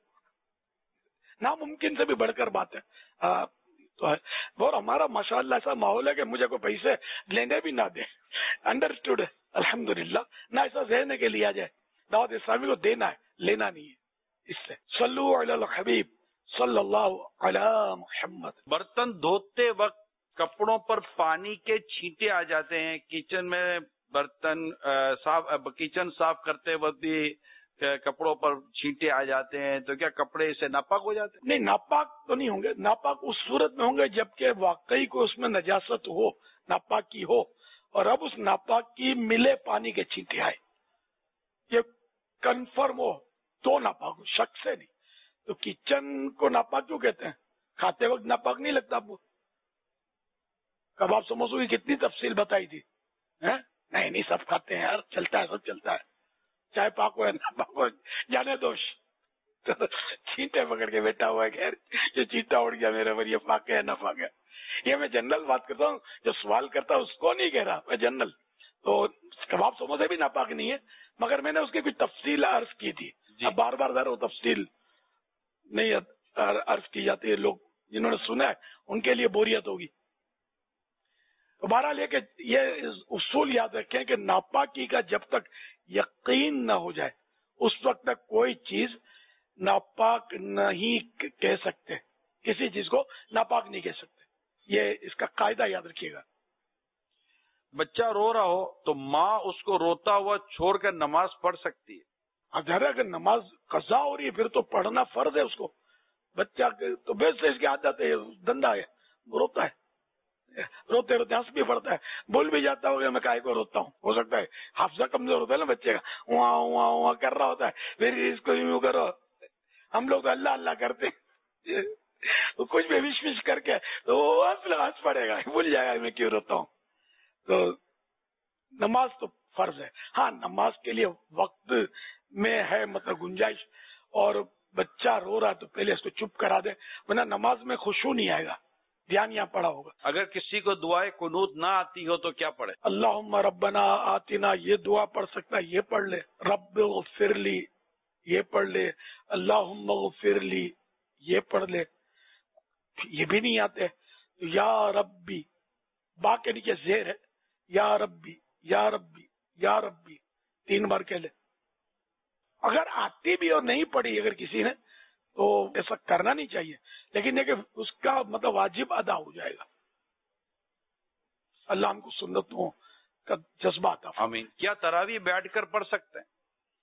ناممکن سے بھی بڑھ کر بات ہے۔ آ, تو ہے اور ہمارا ماشاءاللہ ایسا ماحول ہے کہ مجھے کوئی پیسے لینے بھی نہ دے، انڈرسٹوڈ ہے الحمدللہ، نہ ایسا ذہن ہے کہ لیا جائے، دعوت اسلامی کو دینا ہے، لینا نہیں ہے۔ اس سے صلو علی الحبیب صلی اللہ علی محمد۔
برتن دھوتے وقت کپڑوں پر پانی کے چھینٹے آ جاتے ہیں، کچن میں برتن صاف کچن صاف کرتے وقت بھی کپڑوں پر چھینٹے آ جاتے ہیں، تو کیا کپڑے سے ناپاک ہو جاتے ہیں؟
نہیں، ناپاک تو نہیں ہوں گے، ناپاک اس صورت میں ہوں گے جبکہ واقعی کو اس میں نجاست ہو، ناپاکی ہو، اور اب اس ناپاک کی ملے پانی کے چھینٹے آئے، یہ کنفرم ہو تو ناپاک ہو، شک سے نہیں۔ تو کچن کو ناپاک کیوں کہتے ہیں؟ کھاتے وقت ناپاک نہیں لگتا آپ کو؟ کباب سموسوں کی کتنی تفصیل بتائی تھی، نہیں نہیں سب کھاتے ہیں یار، چلتا ہے، سب چلتا ہے، چاہے پاک ہو یا نہ پاک ہو، جانے دوش۔ چینٹے پکڑ کے بیٹھا ہوا ہے، خیر یہ چینٹا اڑ گیا میرے پر، یہ پاک ہے نہ پاک ہے، یہ میں جنرل بات کرتا ہوں، جو سوال کرتا اس کو نہیں کہہ رہا میں، جنرل۔ تو کباب سموسے بھی ناپاک نہیں ہے، مگر میں نے اس کی کچھ تفصیل عرض کی تھی، اب بار بار ذرا وہ تفصیل نہیں عرض کی جاتی ہے، لوگ جنہوں نے سنا ہے ان کے لیے بوریت ہوگی۔ بہرحال یہ کہ یہ اصول یاد رکھیں کہ ناپاکی کا جب تک یقین نہ ہو جائے اس وقت تک کوئی چیز ناپاک نہیں کہہ سکتے، کسی چیز کو ناپاک نہیں کہہ سکتے، یہ اس کا قاعدہ یاد رکھیے گا۔
بچہ رو رہا ہو تو ماں اس کو روتا ہوا چھوڑ کر نماز پڑھ سکتی ہے؟
اگر اگر نماز قضا ہو رہی ہے پھر تو پڑھنا فرض ہے اس کو۔ بچہ تو بے سے اس کی عادت ہے، دندا ہے، روتا ہے، روتے روتے ہنس بھی پڑتا ہے، بول بھی جاتا ہوگا میں کاہے کو روتا ہوں، ہو سکتا ہے حافظہ کمزور ہوتا ہے نا بچے کا، وہاں وہاں وہاں کر رہا ہوتا ہے، پھر اس کو یوں کرو، ہم لوگ تو اللہ اللہ کرتے ہیں، کچھ بھی وش وش کر کے تو وہ ہنس پڑے گا، بھول جائے گا میں کیوں روتا ہوں۔ تو نماز تو فرض ہے، ہاں نماز کے لیے وقت میں ہے مطلب گنجائش، اور بچہ رو رہا تو پہلے اس کو چپ کرا دے، ورنہ نماز میں خشوع نہیں آئے گا، دھیان یہاں پڑا ہوگا۔
اگر کسی کو دعائے قنوت نہ آتی ہو تو کیا پڑھے؟
اللہم ربنا آتنا یہ دعا پڑھ سکتا ہے، یہ پڑھ لے، رب اغفر لی یہ پڑھ لے، اللہم اغفر لی یہ پڑھ لے۔ یہ بھی نہیں آتے یا ربی، با کے نیچے زیر ہے، یا ربی یا ربی یا ربی تین بار کہہ لے۔ اگر آتی بھی اور نہیں پڑھی اگر کسی نے تو ایسا کرنا نہیں چاہیے، لیکن یہ کہ اس کا مطلب واجب ادا ہو جائے گا۔ اللہ ہم کو سنتوں کا جذبہ عطا فرمائے۔
آمین۔ کیا تراویح بیٹھ کر پڑھ سکتے ہیں؟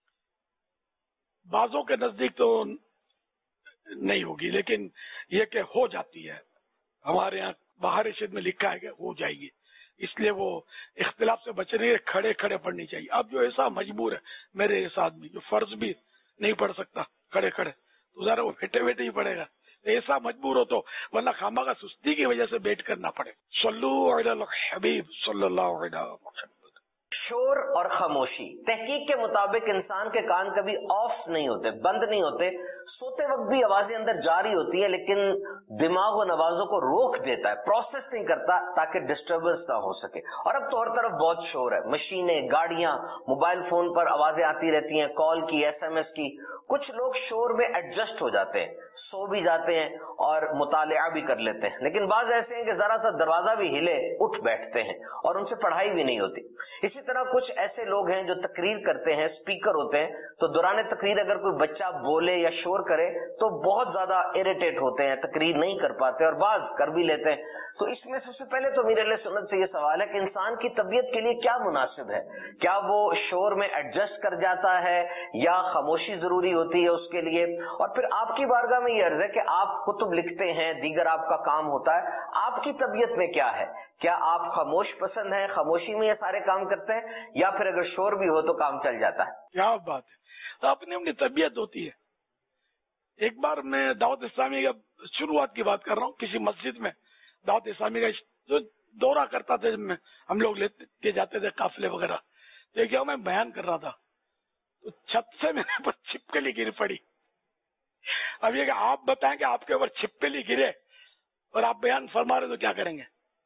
بعضوں کے نزدیک تو نہیں ہوگی، لیکن یہ کہ ہو جاتی ہے، ہمارے یہاں باہر ارشاد میں لکھا ہے کہ ہو جائے گی، اس لیے وہ اختلاف سے بچنے کے کھڑے کھڑے پڑھنی چاہیے۔ اب جو ایسا مجبور ہے میرے ایسا آدمی جو فرض بھی نہیں پڑھ سکتا کھڑے کھڑے، تو ذرا وہ بیٹھے بیٹھے ہی پڑھے گا، ایسا مجبور ہو تو، ورنہ خامہ کا سستی کی وجہ سے بیٹھ کرنا پڑے. صلو علی الحبیب صلی اللہ علیہ وسلم.
شور اور خاموشی، تحقیق کے مطابق انسان کے کان کبھی آف نہیں ہوتے، بند نہیں ہوتے، سوتے وقت بھی آوازیں اندر جاری ہوتی ہے، لیکن دماغ و نوازوں کو روک دیتا ہے، پروسیس نہیں کرتا تاکہ ڈسٹربنس نہ ہو سکے. اور اب تو ہر طرف بہت شور ہے، مشینیں، گاڑیاں، موبائل فون پر آوازیں آتی رہتی ہیں، کال کی، ایس ایم ایس کی. کچھ لوگ شور میں ایڈجسٹ ہو جاتے ہیں، سو بھی جاتے ہیں اور مطالعہ بھی کر لیتے ہیں، لیکن بعض ایسے ہیں کہ ذرا سا دروازہ بھی ہلے اٹھ بیٹھتے ہیں اور ان سے پڑھائی بھی نہیں ہوتی. اسی طرح کچھ ایسے لوگ ہیں جو تقریر کرتے ہیں، اسپیکر ہوتے ہیں، تو دوران تقریر اگر کوئی بچہ بولے یا شور کرے تو بہت زیادہ اریٹیٹ ہوتے ہیں، تقریر نہیں کر پاتے، اور بعض کر بھی لیتے ہیں. تو اس میں سب سے پہلے تو میرے لیے سنت سے یہ سوال ہے کہ انسان کی طبیعت کے لیے کیا مناسب ہے؟ کیا وہ شور میں ایڈجسٹ کر جاتا ہے یا خاموشی ضروری ہوتی ہے اس کے لیے؟ اور پھر آپ کی بارگاہ میں یہ عرض ہے کہ آپ کتب لکھتے ہیں، دیگر آپ کا کام ہوتا ہے، آپ کی طبیعت میں کیا ہے؟ کیا آپ خاموش پسند ہیں، خاموشی میں یہ سارے کام کرتے ہیں، یا پھر اگر شور بھی ہو تو کام چل جاتا ہے؟
کیا بات ہے، اپنی اپنی طبیعت ہوتی ہے. ایک بار میں دعوت اسلامی کا شروعات کی بات کر رہا ہوں، کسی مسجد میں دعوت اسلامی کا جو دورہ کرتا تھا، جب میں ہم لوگ لیتے جاتے تھے قافلے وغیرہ، تو کیا میں بیان کر رہا تھا تو چھت سے میرے پر چھپکلی گر پڑی. اب یہ کہ آپ بتائیں کہ آپ کے اوپر چھپکلی گرے اور آپ بیان فرما رہے تو کیا کریں گے؟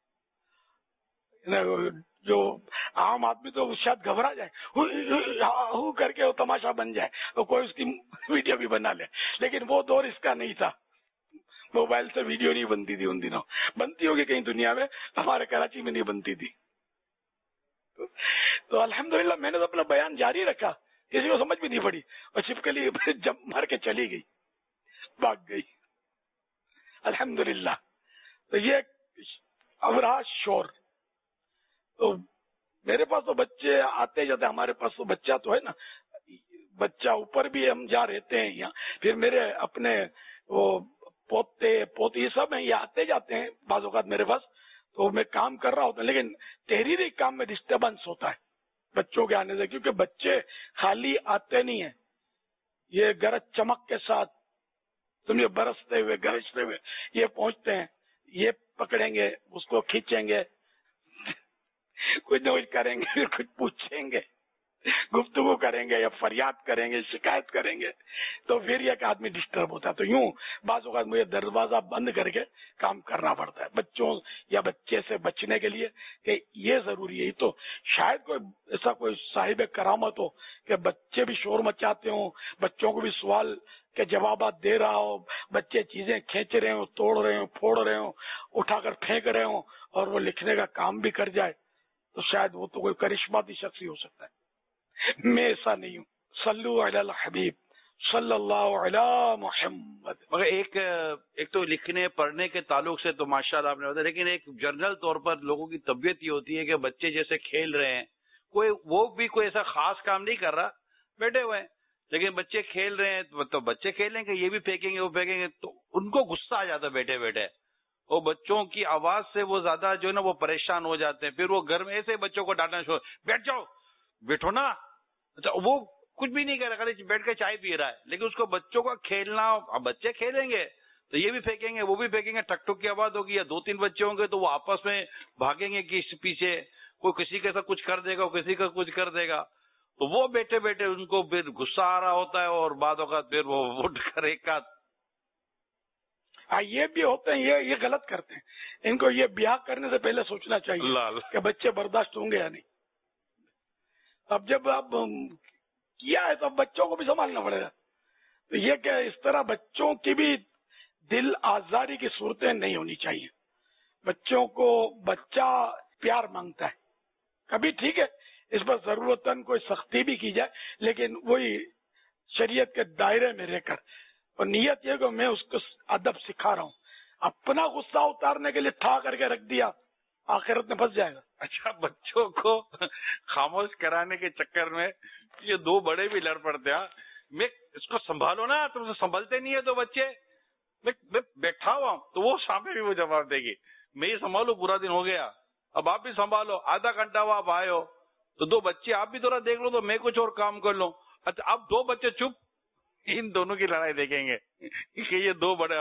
جو عام آدمی تو شاید گھبرا جائے، ہو کر کے وہ تماشا بن جائے اور کوئی اس کی ویڈیو بھی بنا لے. لیکن وہ دور اس کا نہیں تھا، موبائل سے ویڈیو نہیں بنتی تھی ان دنوں. بنتی ہوگی کہیں دنیا میں، ہمارے کراچی میں نہیں بنتی تھی. تو الحمدللہ میں نے تو اپنا بیان جاری رکھا، کسی کو سمجھ بھی نہیں پڑی، اور چھپکلی جب مار کے چلی گئی، بھاگ گئی الحمدللہ. تو یہ اب رہا شور. تو میرے پاس تو بچے آتے جاتے، ہمارے پاس تو بچہ تو ہے نا، بچہ اوپر بھی ہم جا رہتے ہیں یہاں، پھر میرے اپنے وہ پوتے پوتی سب ہیں، یہ آتے جاتے ہیں بعض اوقات میرے پاس. تو میں کام کر رہا ہوتا ہوں، لیکن تحریری کام میں ڈسٹربنس ہوتا ہے بچوں کے آنے سے، کیونکہ بچے خالی آتے نہیں ہیں، یہ گرج چمک کے ساتھ تمہیں برستے ہوئے گرجتے ہوئے یہ پہنچتے ہیں، یہ پکڑیں گے، اس کو کھینچیں گے، کچھ نہ کچھ کریں گے، پھر کچھ پوچھیں گے، گفتگو کریں گے یا فریاد کریں گے، شکایت کریں گے، تو پھر یہ کہ آدمی ڈسٹرب ہوتا ہے. تو یوں بعض اوقات مجھے دروازہ بند کر کے کام کرنا پڑتا ہے بچوں یا بچے سے بچنے کے لیے، کہ یہ ضروری ہے. تو شاید کوئی ایسا کوئی صاحب کرامت ہو کہ بچے بھی شور مچاتے ہوں، بچوں کو بھی سوال کے جوابات دے رہا ہو، بچے چیزیں کھینچ رہے ہوں، توڑ رہے ہوں، پھوڑ رہے ہوں، اٹھا کر پھینک رہے ہوں، اور وہ لکھنے کا کام بھی کر جائے، تو شاید وہ تو کوئی کرشماتی شخص ہی ہو سکتا ہے. میں ایسا نہیں ہوں. صلو علی الحبیب صلی اللہ علی محمد.
مگر ایک ایک تو لکھنے پڑھنے کے تعلق سے تو ماشاءاللہ آپ نے بتایا، لیکن ایک جنرل طور پر لوگوں کی طبیعت یہ ہوتی ہے کہ بچے جیسے کھیل رہے ہیں، کوئی وہ بھی کوئی ایسا خاص کام نہیں کر رہا، بیٹھے ہوئے ہیں، لیکن بچے کھیل رہے ہیں تو بچے کھیلیں گے، یہ بھی پھینکیں گے وہ پھینکیں گے، تو ان کو غصہ آ جاتا ہے بیٹھے بیٹھے. وہ بچوں کی آواز سے وہ زیادہ جو ہے نا وہ پریشان ہو جاتے ہیں. پھر وہ گھر میں ایسے بچوں کو ڈانٹنا شروع، بیٹھ جاؤ، بیٹھو نا. اچھا وہ کچھ بھی نہیں کر رہا، خالی بیٹھ کے چائے پی رہا ہے، لیکن اس کو بچوں کا کھیلنا، اب بچے کھیلیں گے تو یہ بھی پھینکیں گے وہ بھی پھینکیں گے، ٹک ٹک کی آواز ہوگی، یا دو تین بچے ہوں گے تو وہ آپس میں بھاگیں گے کہ پیچھے کوئی کسی کے ساتھ کچھ کر دے گا، کسی کا کچھ کر دے گا. تو وہ بیٹھے بیٹھے ان کو پھر غصہ آ رہا ہوتا ہے، اور بعد اوقات پھر وہ اٹھ کر ایک آدھ
یہ بھی ہوتے ہیں، یہ یہ غلط کرتے ہیں. ان کو یہ بیاہ کرنے سے پہلے سوچنا چاہیے
لال
کہ بچے برداشت ہوں گے یا نہیں. اب جب اب کیا ہے تو اب بچوں کو بھی سنبھالنا پڑے گا. تو یہ کہ اس طرح بچوں کی بھی دل آزاری کی صورتیں نہیں ہونی چاہیے. بچوں کو بچہ پیار مانگتا ہے، کبھی ٹھیک ہے اس پر ضرورتاً کوئی سختی بھی کی جائے، لیکن وہی شریعت کے دائرے میں رہ کر، اور نیت یہ کہ میں اس کو ادب سکھا رہا ہوں. اپنا غصہ اتارنے کے لیے ٹھا کر کے رکھ دیا، آخرت میں پھنس جائے گا.
اچھا بچوں کو خاموش کرانے کے چکر میں یہ دو بڑے بھی لڑ پڑتے ہیں. میں اس کو سنبھالو نا، تم سے سنبھلتے نہیں ہے تو بچے، میں بیٹھا ہوا ہوں تو وہ سامنے بھی وہ جواب دے گی، میں یہ سنبھالو پورا دن ہو گیا، اب آپ بھی سنبھالو، آدھا گھنٹہ ہوا آپ آئے ہو تو دو بچے آپ بھی تھوڑا دیکھ لو تو میں کچھ اور کام کر لوں. اچھا اب دو بچے چپ، ان دونوں کی لڑائی دیکھیں گے کہ یہ دو بڑے اب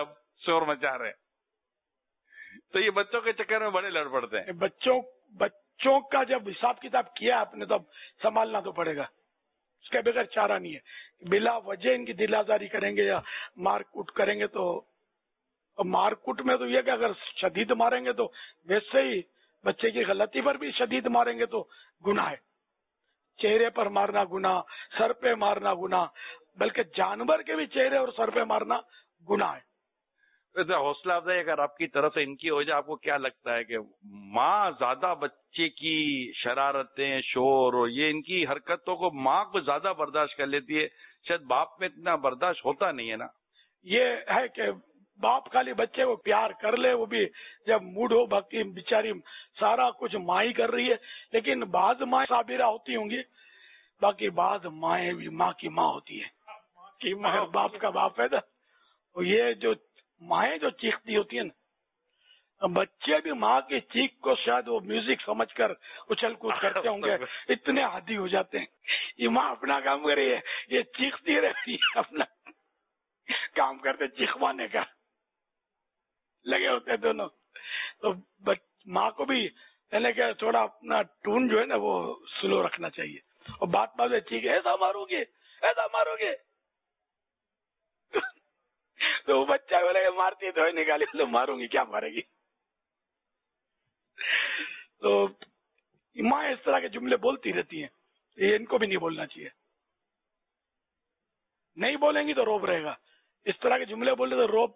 شور مچا رہے ہیں. تو یہ بچوں کے چکر میں بڑے لڑ پڑتے ہیں.
بچوں بچوں کا جب حساب کتاب کیا آپ نے تو اب سنبھالنا تو پڑے گا, اس کے بغیر چارہ نہیں ہے. بلا وجہ ان کی دل آزاری کریں گے یا مار کوٹ کریں گے تو مار کوٹ میں تو یہ کہ اگر شدید ماریں گے تو ویسے ہی بچے کی غلطی پر بھی شدید ماریں گے تو گناہ ہے. چہرے پر مارنا گناہ, سر پہ مارنا گناہ, بلکہ جانور کے بھی چہرے اور سر پہ مارنا گناہ ہے.
ویسے حوصلہ افزائی اگر آپ کی طرف سے ان کی ہو جائے, آپ کو کیا لگتا ہے کہ ماں زیادہ بچے کی شرارتیں, شور اور یہ ان کی حرکتوں کو ماں کو زیادہ برداشت کر لیتی ہے, شاید باپ میں اتنا برداشت ہوتا نہیں ہے نا. یہ
ہے کہ باپ خالی بچے کو پیار کر لے, وہ بھی جب موڈ ہو, باقی بیچاری سارا کچھ ماں ہی کر رہی ہے. لیکن بعض ماں صابرہ ہوتی ہوں گی, باقی بعض مائیں بھی ماں کی ماں ہوتی ہے کہ ماں باپ کا باپ ہے نا. یہ جو مائیں جو چیختی ہوتی ہیں نا, بچے بھی ماں کی چیخ کو شاید وہ میوزک سمجھ کر اچھل کود کرتے ہوں گے, اتنے عادی ہو جاتے ہیں. یہ ماں اپنا کام کر رہی ہے, یہ چیختی رہتی ہے, اپنا کام کرتے چیخوانے کا لگے ہوتے ہیں دونوں. تو ماں کو بھی یعنی کہ تھوڑا اپنا ٹون جو ہے نا وہ سلو رکھنا چاہیے, اور بات بات میں چیخ ایسا مارو گے ایسا مارو گے تو وہ بچہ بولے مارتی تو نکالی, تو ماروں گی کیا مارے گی. تو ماں اس طرح کے جملے بولتی رہتی ہیں, یہ ان کو بھی نہیں بولنا چاہیے. نہیں بولیں گی تو روب رہے گا, اس طرح کے جملے بولے تو روب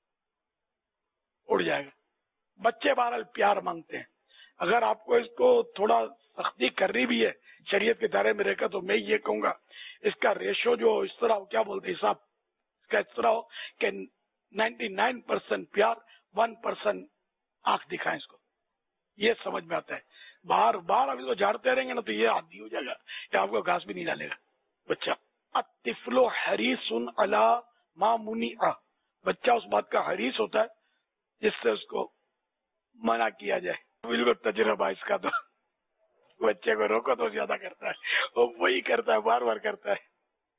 اڑ جائے گا. بچے بہرحال پیار مانگتے ہیں. اگر آپ کو اس کو تھوڑا سختی کرنی بھی ہے شریعت کے دائرے میں رہ کر, تو میں یہ کہوں گا اس کا ریشو جو اس طرح کیا بولتے حساب اس کا اس طرح ہو کہ نائنٹی نائن پرسینٹ پیار, ون پرسینٹ آنکھ دکھائیں اس کو. یہ سمجھ میں آتا ہے. بار بار اب اس کو جھاڑتے رہیں گے نا تو یہ عادی ہو جائے گا کہ آپ کو گھاس بھی نہیں ڈالے گا بچہ. الطفل حریص علی ما منع, بچہ اس بات کا حریص ہوتا ہے جس سے اس کو منع کیا جائے. بالکل تجربہ اس کا, تو بچے کو روکو تو زیادہ کرتا ہے, وہ وہی کرتا ہے, بار بار کرتا ہے.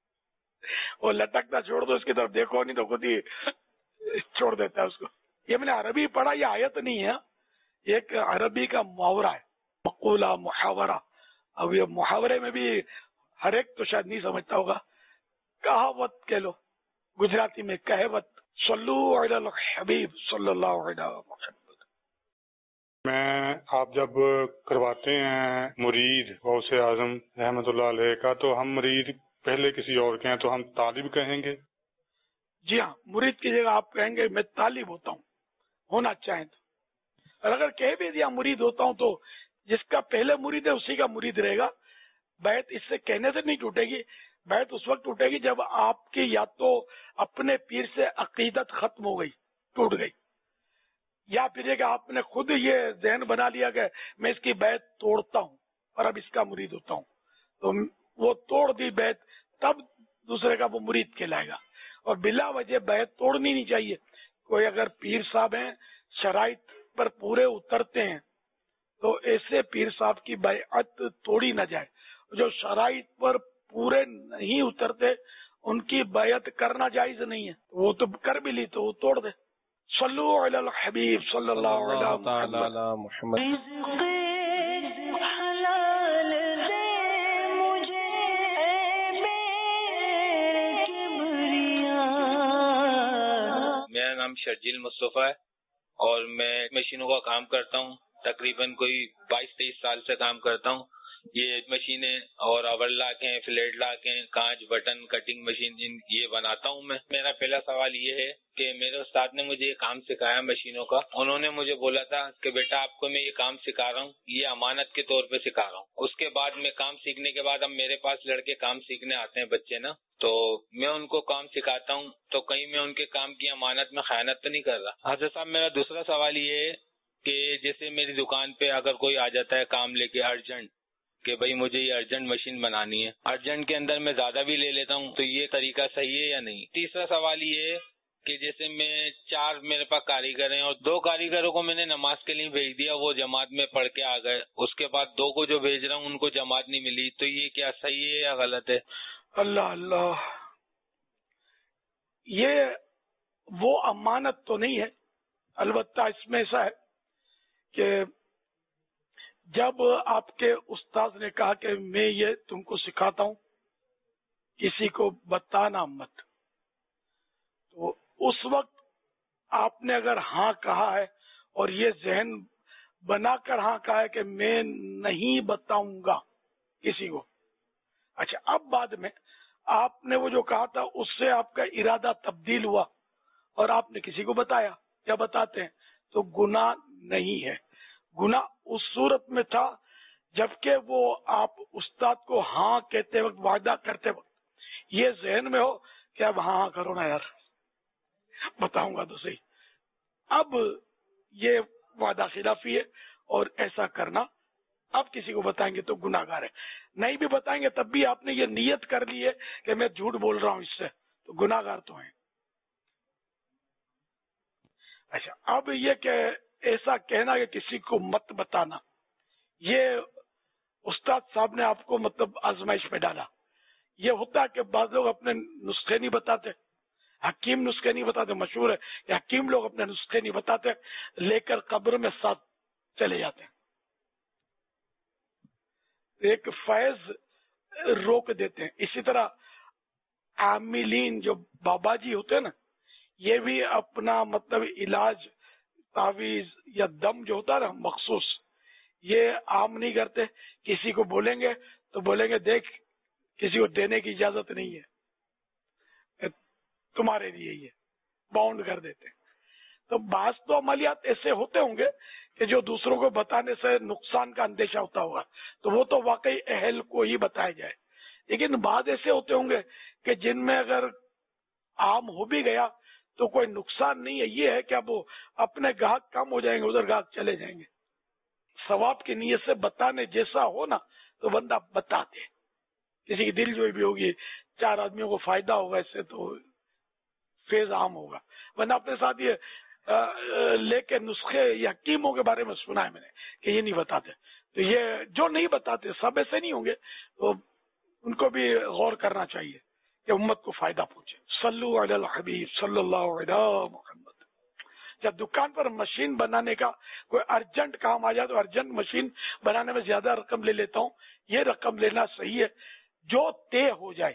وہ لٹکتا چھوڑ دو اس کی طرف دیکھو نہیں تو خود ہی چھوڑ دیتا ہے اس کو. یہ میں نے عربی پڑھا, یہ آیت نہیں ہے, ایک عربی کا محاورہ ہے, مقولہ محاورہ. اب یہ محاورے میں بھی ہر ایک تو شاید نہیں سمجھتا ہوگا. کہاوت کہہ لو, گجراتی میں کہوت. صلو علی الحبیب صلی اللہ علیہ وسلم.
میں آپ جب کرواتے ہیں مرید غوث اعظم رحمۃ اللہ علیہ کا, تو ہم مرید پہلے کسی اور کے ہیں تو ہم طالب کہیں گے؟
جی ہاں, مرید کی جگہ آپ کہیں گے میں طالب ہوتا ہوں, ہونا چاہیں تو. اور اگر کہہ بھی دیا مرید ہوتا ہوں تو جس کا پہلے مرید ہے اسی کا مرید رہے گا. بیعت اس سے کہنے سے نہیں ٹوٹے گی, بیعت اس وقت ٹوٹے گی جب آپ کی یا تو اپنے پیر سے عقیدت ختم ہو گئی, ٹوٹ گئی, یا پھر یہ کہ آپ نے خود یہ ذہن بنا لیا کہ میں اس کی بیعت توڑتا ہوں اور اب اس کا مرید ہوتا ہوں, تو وہ توڑ دی بیعت, تب دوسرے کا وہ مرید کہلائے گا. اور بلا وجہ بیعت توڑنی نہیں چاہیے. کوئی اگر پیر صاحب ہیں شرائط پر پورے اترتے ہیں تو ایسے پیر صاحب کی بیعت توڑی نہ جائے. جو شرائط پر پورے نہیں اترتے ان کی بیعت کرنا جائز نہیں ہے. وہ تو کر بھی لی تو وہ توڑ دے. صلو علی الحبیب صلی اللہ علیہ محمد.
میرا نام شرجیل مصطفیٰ ہے اور میں مشینوں کا کام کرتا ہوں. تقریباً کوئی بائیس تیئیس سال سے کام کرتا ہوں. یہ مشینیں اور اوور لاک ہیں, فلیٹ لاک ہیں, کانچ, بٹن, کٹنگ مشین, یہ بناتا ہوں میں. میرا پہلا سوال یہ ہے کہ میرے استاد نے مجھے یہ کام سکھایا مشینوں کا. انہوں نے مجھے بولا تھا کہ بیٹا آپ کو میں یہ کام سکھا رہا ہوں, یہ امانت کے طور پہ سکھا رہا ہوں. اس کے بعد میں کام سیکھنے کے بعد اب میرے پاس لڑکے کام سیکھنے آتے ہیں بچے نا, تو میں ان کو کام سکھاتا ہوں تو کہیں میں ان کے کام کی امانت میں خیانت تو نہیں کر رہا. حضرت صاحب میرا دوسرا سوال یہ ہے کہ جیسے میری دکان پہ اگر کوئی آ جاتا ہے کام لے کے ارجنٹ کہ بھائی مجھے یہ ارجنٹ مشین بنانی ہے, ارجنٹ کے اندر میں زیادہ بھی لے لیتا ہوں, تو یہ طریقہ صحیح ہے یا نہیں؟ تیسرا سوال یہ ہے کہ جیسے میں چار میرے پاس کاریگر ہیں اور دو کاریگروں کو میں نے نماز کے لیے بھیج دیا, وہ جماعت میں پڑھ کے آ گئے, اس کے بعد دو کو جو بھیج رہا ہوں ان کو جماعت نہیں ملی, تو یہ کیا صحیح ہے یا غلط ہے؟
اللہ اللہ, یہ وہ امانت تو نہیں ہے. البتہ اس میں ایسا ہے کہ جب آپ کے استاذ نے کہا کہ میں یہ تم کو سکھاتا ہوں کسی کو بتانا مت، تو اس وقت آپ نے اگر ہاں کہا ہے اور یہ ذہن بنا کر ہاں کہا ہے کہ میں نہیں بتاؤں گا کسی کو، اچھا اب بعد میں آپ نے وہ جو کہا تھا اس سے آپ کا ارادہ تبدیل ہوا اور آپ نے کسی کو بتایا یا بتاتے ہیں تو گناہ نہیں ہے. گناہ اس صورت میں تھا جبکہ وہ آپ استاد کو ہاں کہتے وقت، وعدہ کرتے وقت یہ ذہن میں ہو کہ اب ہاں ہاں کرو نا یار، بتاؤں گا تو صحیح. اب یہ وعدہ خلافی ہے اور ایسا کرنا اب کسی کو بتائیں گے تو گناہ گار ہے. نہیں بھی بتائیں گے تب بھی آپ نے یہ نیت کر لی ہے کہ میں جھوٹ بول رہا ہوں اس سے، تو گناہ گار تو ہیں. اچھا اب یہ کہ ایسا کہنا کہ کسی کو مت بتانا، یہ استاد صاحب نے آپ کو مطلب آزمائش میں ڈالا. یہ ہوتا ہے کہ بعض لوگ اپنے نسخے نہیں بتاتے، حکیم نسخے نہیں بتاتے. مشہور ہے کہ حکیم لوگ اپنے نسخے نہیں بتاتے، لے کر قبر میں ساتھ چلے جاتے ہیں. ایک فیض روک دیتے ہیں. اسی طرح عاملین جو بابا جی ہوتے ہیں نا، یہ بھی اپنا مطلب علاج تعویذ یا دم جو ہوتا ہے نا مخصوص، یہ عام نہیں کرتے. کسی کو بولیں گے تو بولیں گے دیکھ کسی کو دینے کی اجازت نہیں ہے، تمہارے لیے یہ باؤنڈ کر دیتے. تو بعض تو عملیات ایسے ہوتے ہوں گے کہ جو دوسروں کو بتانے سے نقصان کا اندیشہ ہوتا ہوگا، تو وہ تو واقعی اہل کو ہی بتایا جائے. لیکن بعض ایسے ہوتے ہوں گے کہ جن میں اگر عام ہو بھی گیا تو کوئی نقصان نہیں ہے. یہ ہے کہ اب وہ اپنے گاہک کم ہو جائیں گے، ادھر گاہک چلے جائیں گے. ثواب کی نیت سے بتانے جیسا ہو نا تو بندہ بتا دے. کسی کی دل جوئی بھی ہوگی، چار آدمیوں کو فائدہ ہوگا اس سے، تو فیض عام ہوگا. ورنہ اپنے ساتھ یہ لے کے نسخے یا حکیموں کے بارے میں سنا ہے میں نے کہ یہ نہیں بتاتے. تو یہ جو نہیں بتاتے سب ایسے نہیں ہوں گے، تو ان کو بھی غور کرنا چاہیے کہ امت کو فائدہ پہنچے. صلو علی الحبیب صلی اللہ علیہ محمد. جب دکان پر مشین بنانے کا کوئی ارجنٹ کام آ جائے تو ارجنٹ مشین بنانے میں زیادہ رقم لے لیتا ہوں. یہ رقم لینا صحیح ہے جو طے ہو جائے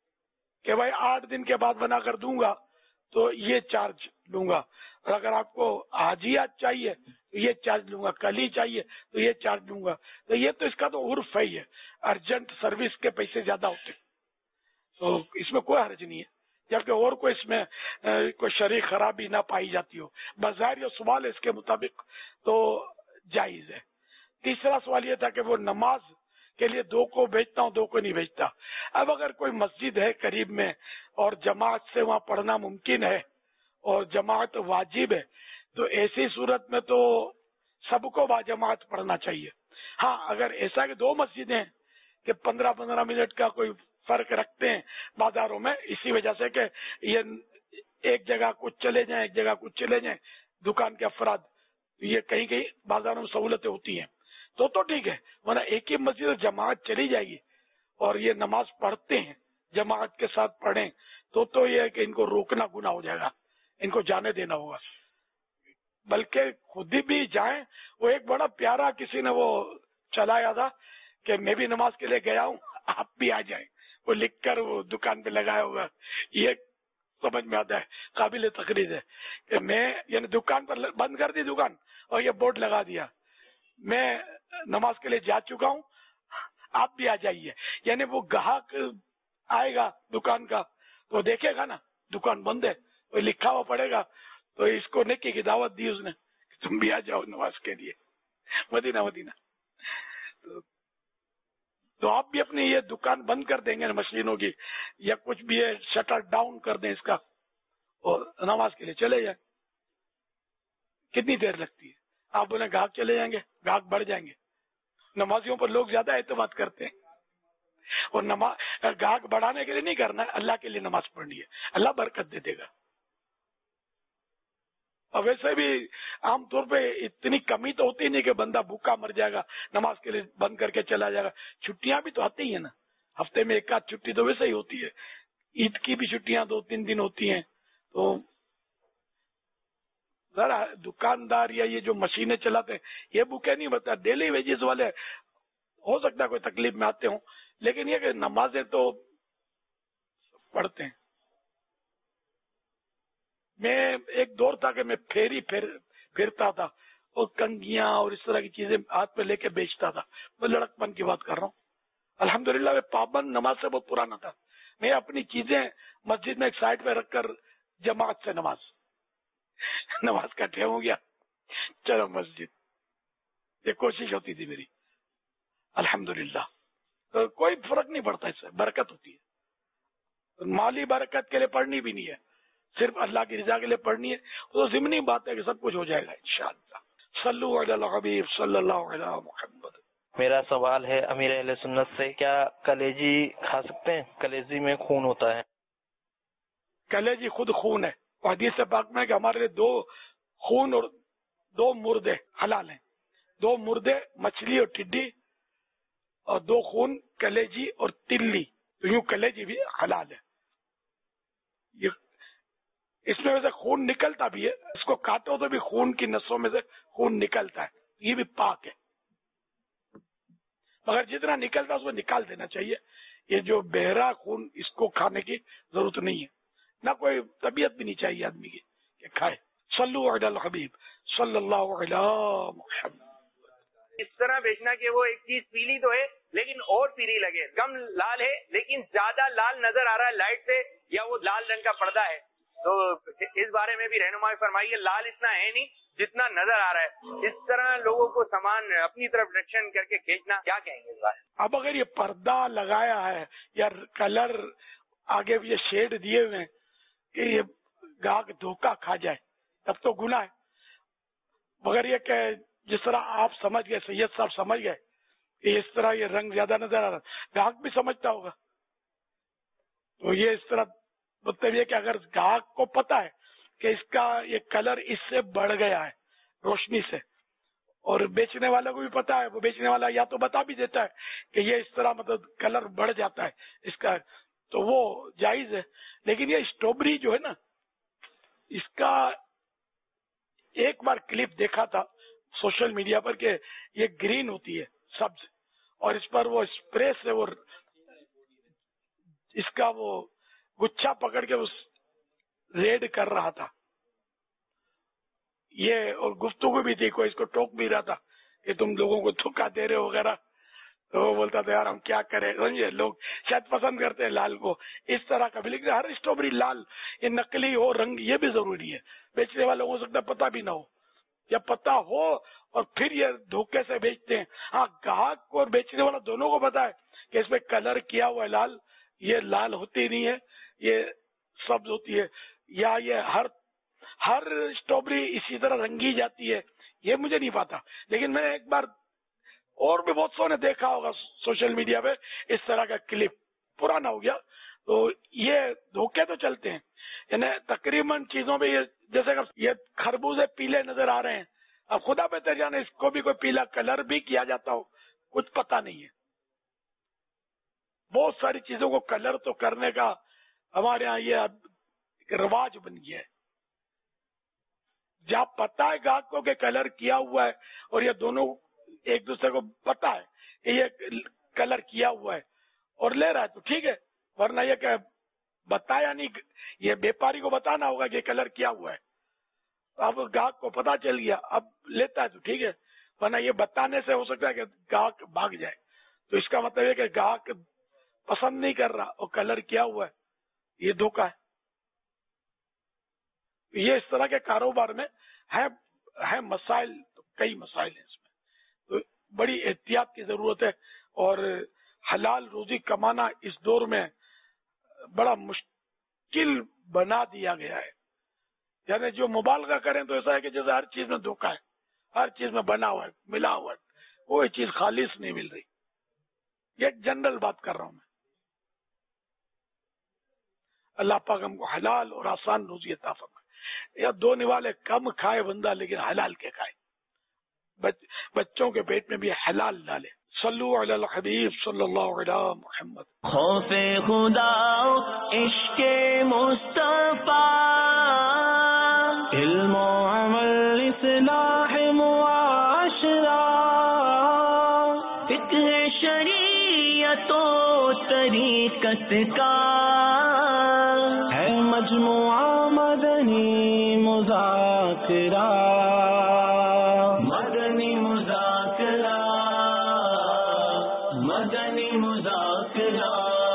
کہ بھائی آٹھ دن کے بعد بنا کر دوں گا تو یہ چارج لوں گا، اور اگر آپ کو حاجیات چاہیے تو یہ چارج لوں گا، کل ہی چاہیے تو یہ چارج لوں گا. تو یہ تو اس کا تو عرف ہے ہی ہے، ارجنٹ سروس کے پیسے زیادہ ہوتے ہیں، تو اس میں کوئی حرج نہیں ہے. جبکہ اور کوئی اس میں کوئی شرعی خرابی نہ پائی جاتی ہو. بظاہر یہ سوال ہے اس کے مطابق تو جائز ہے. تیسرا سوال یہ تھا کہ وہ نماز کے لیے دو کو بھیجتا ہوں دو کو نہیں بھیجتا. اب اگر کوئی مسجد ہے قریب میں اور جماعت سے وہاں پڑھنا ممکن ہے اور جماعت واجب ہے تو ایسی صورت میں تو سب کو با جماعت پڑھنا چاہیے. ہاں اگر ایسا کہ دو مسجدیں ہیں کہ پندرہ پندرہ منٹ کا کوئی فرق رکھتے ہیں بازاروں میں، اسی وجہ سے کہ یہ ایک جگہ کچھ چلے جائیں ایک جگہ کچھ چلے جائیں دکان کے افراد، یہ کہیں کہیں بازاروں میں سہولتیں ہوتی ہیں تو تو ٹھیک ہے. ورنہ ایک ہی مسجد جماعت چلی جائے گی اور یہ نماز پڑھتے ہیں جماعت کے ساتھ پڑھیں تو تو یہ ہے کہ ان کو روکنا گناہ ہو جائے گا، ان کو جانے دینا ہوگا. بلکہ خود ہی بھی جائیں. وہ ایک بڑا پیارا کسی نے وہ چلایا تھا کہ میں بھی نماز کے لیے گیا ہوں آپ بھی آ جائیں، وہ لکھ کر وہ دکان پہ لگایا ہوگا. یہ سمجھ میں آتا ہے، قابل تقریر ہے کہ میں یعنی دکان پر بند کر دی دکان اور یہ بورڈ لگا دیا میں نماز کے لیے جا چکا ہوں آپ بھی آ جائیے. یعنی وہ گاہک آئے گا دکان کا تو دیکھے گا نا دکان بند ہے، وہ لکھا ہوا پڑے گا تو اس کو نیکی کی دعوت دی اس نے کہ تم بھی آ جاؤ نماز کے لیے مدینہ مدینہ. تو آپ بھی اپنی یہ دکان بند کر دیں گے مشینوں کی یا کچھ بھی ہے شٹر ڈاؤن کر دیں اس کا اور نماز کے لیے چلے جائیں. کتنی دیر لگتی ہے؟ آپ بولیں گاہک چلے جائیں گے، گاہک بڑھ جائیں گے. نمازیوں پر لوگ زیادہ اعتماد کرتے ہیں اور نماز گاہک بڑھانے کے لیے نہیں کرنا ہے، اللہ کے لیے نماز پڑھنی ہے، اللہ برکت دے دے گا. اور ویسے بھی عام طور پہ اتنی کمی تو ہوتی نہیں کہ بندہ بھوکا مر جائے گا نماز کے لیے بند کر کے چلا جائے گا. چھٹیاں بھی تو آتی ہیں نا، ہفتے میں ایک آدھ چھٹی تو ویسے ہی ہوتی ہے. عید کی بھی چھٹیاں دو تین دن ہوتی ہیں تو ذرا دکاندار یا یہ جو مشینیں چلاتے ہیں یہ بھوکے نہیں بتا، ڈیلی ویجز والے ہو سکتا ہے کوئی تکلیف میں آتے ہوں، لیکن یہ کہ نمازیں تو پڑھتے ہیں. میں ایک دور تھا کہ میں پھیری پھر پھرتا تھا اور کنگیاں اور اس طرح کی چیزیں ہاتھ پہ لے کے بیچتا تھا. میں لڑکپن کی بات کر رہا ہوں. الحمدللہ میں پابند نماز سے بہت پرانا تھا. میں اپنی چیزیں مسجد میں ایک سائڈ پہ رکھ کر جماعت سے نماز نماز کا ٹائم ہو گیا چلو مسجد، یہ کوشش ہوتی تھی میری. الحمدللہ تو کوئی فرق نہیں پڑتا، اس سے برکت ہوتی ہے. مالی برکت کے لیے پڑھنی بھی نہیں ہے، صرف اللہ کی رضا کے لیے پڑھنی ہے. تو ضمنی بات ہے کہ سب کچھ ہو جائے گا انشاءاللہ. صلو علی الحبیب صلی اللہ علیہ محمد.
میرا سوال ہے امیر اہل سنت سے، کیا کلیجی کھا سکتے ہیں؟ کلیجی میں خون ہوتا ہے.
کلیجی خود خون ہے. حدیث پاک میں کہ ہمارے لیے دو خون اور دو مردے حلال ہیں. دو مردے مچھلی اور ٹڈی، اور دو خون کلیجی اور تلی. تو یوں کلیجی بھی حلال ہے. یہ اس میں ویسے خون نکلتا بھی ہے، اس کو کاٹو تو بھی خون کی نسوں میں سے خون نکلتا ہے، یہ بھی پاک ہے. مگر جتنا نکلتا ہے اس کو نکال دینا چاہیے. یہ جو بہرا خون اس کو کھانے کی ضرورت نہیں ہے، نہ کوئی طبیعت بھی نہیں چاہیے آدمی کی کہ کھائے. صلو علی الحبیب صلی اللہ علیہ محمد.
اس طرح بیچنا کہ وہ ایک چیز پیلی تو ہے لیکن اور پیلی لگے، کم لال ہے لیکن زیادہ لال نظر آ رہا ہے لائٹ سے، یا وہ لال رنگ کا پردہ ہے. تو اس بارے میں بھی رہنمائی فرمائیے. لال اتنا ہے نہیں جتنا نظر آ رہا ہے. اس طرح لوگوں کو سامان اپنی طرف ڈائریکشن کر کے کھینچنا، کیا کہیں گے اس بارے میں؟
اب اگر یہ پردہ لگایا ہے یا کلر آگے بھی یہ شیڈ دیے ہوئے ہیں کہ یہ گاہک دھوکہ کھا جائے تب تو گناہ ہے. مگر یہ کہ جس طرح آپ سمجھ گئے، سید صاحب سمجھ گئے کہ اس طرح یہ رنگ زیادہ نظر آ رہا، گاہک بھی سمجھتا ہوگا. تو یہ اس طرح مطلب یہ کہ اگر گاہک کو پتا ہے کہ اس کا یہ کلر اس سے بڑھ گیا ہے روشنی سے، اور بیچنے والا کو بھی پتا ہے، وہ بیچنے والا یا تو بتا بھی دیتا ہے کہ یہ اس طرح مطلب کلر بڑھ جاتا ہے اس کا، تو وہ جائز ہے. لیکن یہ اسٹرابری جو ہے نا، اس کا ایک بار کلپ دیکھا تھا سوشل میڈیا پر کہ یہ گرین ہوتی ہے سبز، اور اس پر وہ اسپرے سے وہ اس کا وہ گچھا پکڑ کے اس ریڈ کر رہا تھا. یہ اور گفتگو بھی تھی، کوئی اس کو ٹوک بھی رہا تھا کہ تم لوگوں کو دھوکہ دے رہے ہو وغیرہ. تو وہ بولتا تھا یار ہم کیا کریں، سمجھے لوگ شاید پسند کرتے ہیں لال کو اس طرح کا بھی، لیکن ہر اسٹرابری لال یہ نقلی ہو رنگ یہ بھی ضروری ہے. بیچنے والوں کو ہو سکتا ہے پتہ بھی نہ ہو، یا پتہ ہو اور پھر یہ دھوکے سے بیچتے ہیں. ہاں گاہک کو اور بیچنے والا دونوں کو پتا ہے کہ اس میں کلر کیا ہوا ہے لال، یہ لال ہوتی نہیں ہے، یہ سبز ہوتی ہے، یا یہ ہر ہر اسٹرابری اسی طرح رنگی جاتی ہے، یہ مجھے نہیں پتا. لیکن میں نے ایک بار اور بھی بہت سو نے دیکھا ہوگا سوشل میڈیا پہ اس طرح کا کلپ، پرانا ہو گیا. تو یہ دھوکے تو چلتے ہیں، یعنی تقریباً چیزوں پہ یہ جیسے یہ خربوزے پیلے نظر آ رہے ہیں، اب خدا بہتر جانے اس کو بھی کوئی پیلا کلر بھی کیا جاتا ہو، کچھ پتہ نہیں ہے. بہت ساری چیزوں کو کلر تو کرنے کا ہمارے ہاں یہ ایک رواج بن گیا ہے. جہاں پتہ ہے گاہک کو کہ کلر کیا ہوا ہے اور یہ دونوں ایک دوسرے کو پتہ ہے کہ یہ کلر کیا ہوا ہے اور لے رہا ہے تو ٹھیک ہے، ورنہ یہ کہ بتایا نہیں، یہ بیپاری کو بتانا ہوگا کہ کلر کیا ہوا ہے. اب گاہک کو پتہ چل گیا اب لیتا ہے تو ٹھیک ہے، ورنہ یہ بتانے سے ہو سکتا ہے کہ گاہک بھاگ جائے. تو اس کا مطلب یہ کہ گاہک پسند نہیں کر رہا اور کلر کیا ہوا ہے، یہ دھوکہ ہے. یہ اس طرح کے کاروبار میں ہے ہے مسائل، کئی مسائل ہیں اس میں، تو بڑی احتیاط کی ضرورت ہے. اور حلال روزی کمانا اس دور میں بڑا مشکل بنا دیا گیا ہے. یعنی جو مبالغہ کریں تو ایسا ہے کہ جیسے ہر چیز میں دھوکہ ہے، ہر چیز میں بنا ہوا ہے، ملا ہوا ہے، کوئی چیز خالص نہیں مل رہی. یہ ایک جنرل بات کر رہا ہوں میں. اللہ پاک ہم کو حلال اور آسان روزی عطا فرمائے. یا دو نوالے کم کھائے بندہ لیکن حلال کے کھائے، بچ بچوں کے پیٹ میں بھی حلال ڈالے. صلو علی الحبیب صلی اللہ علیہ محمد.
خوف خدا عشق مصطفیٰ علم و عمل شریعت و طریقت کا ہے مجموعہ مدنی مذاکرہ، مدنی مذاکرہ، مدنی مذاکرہ،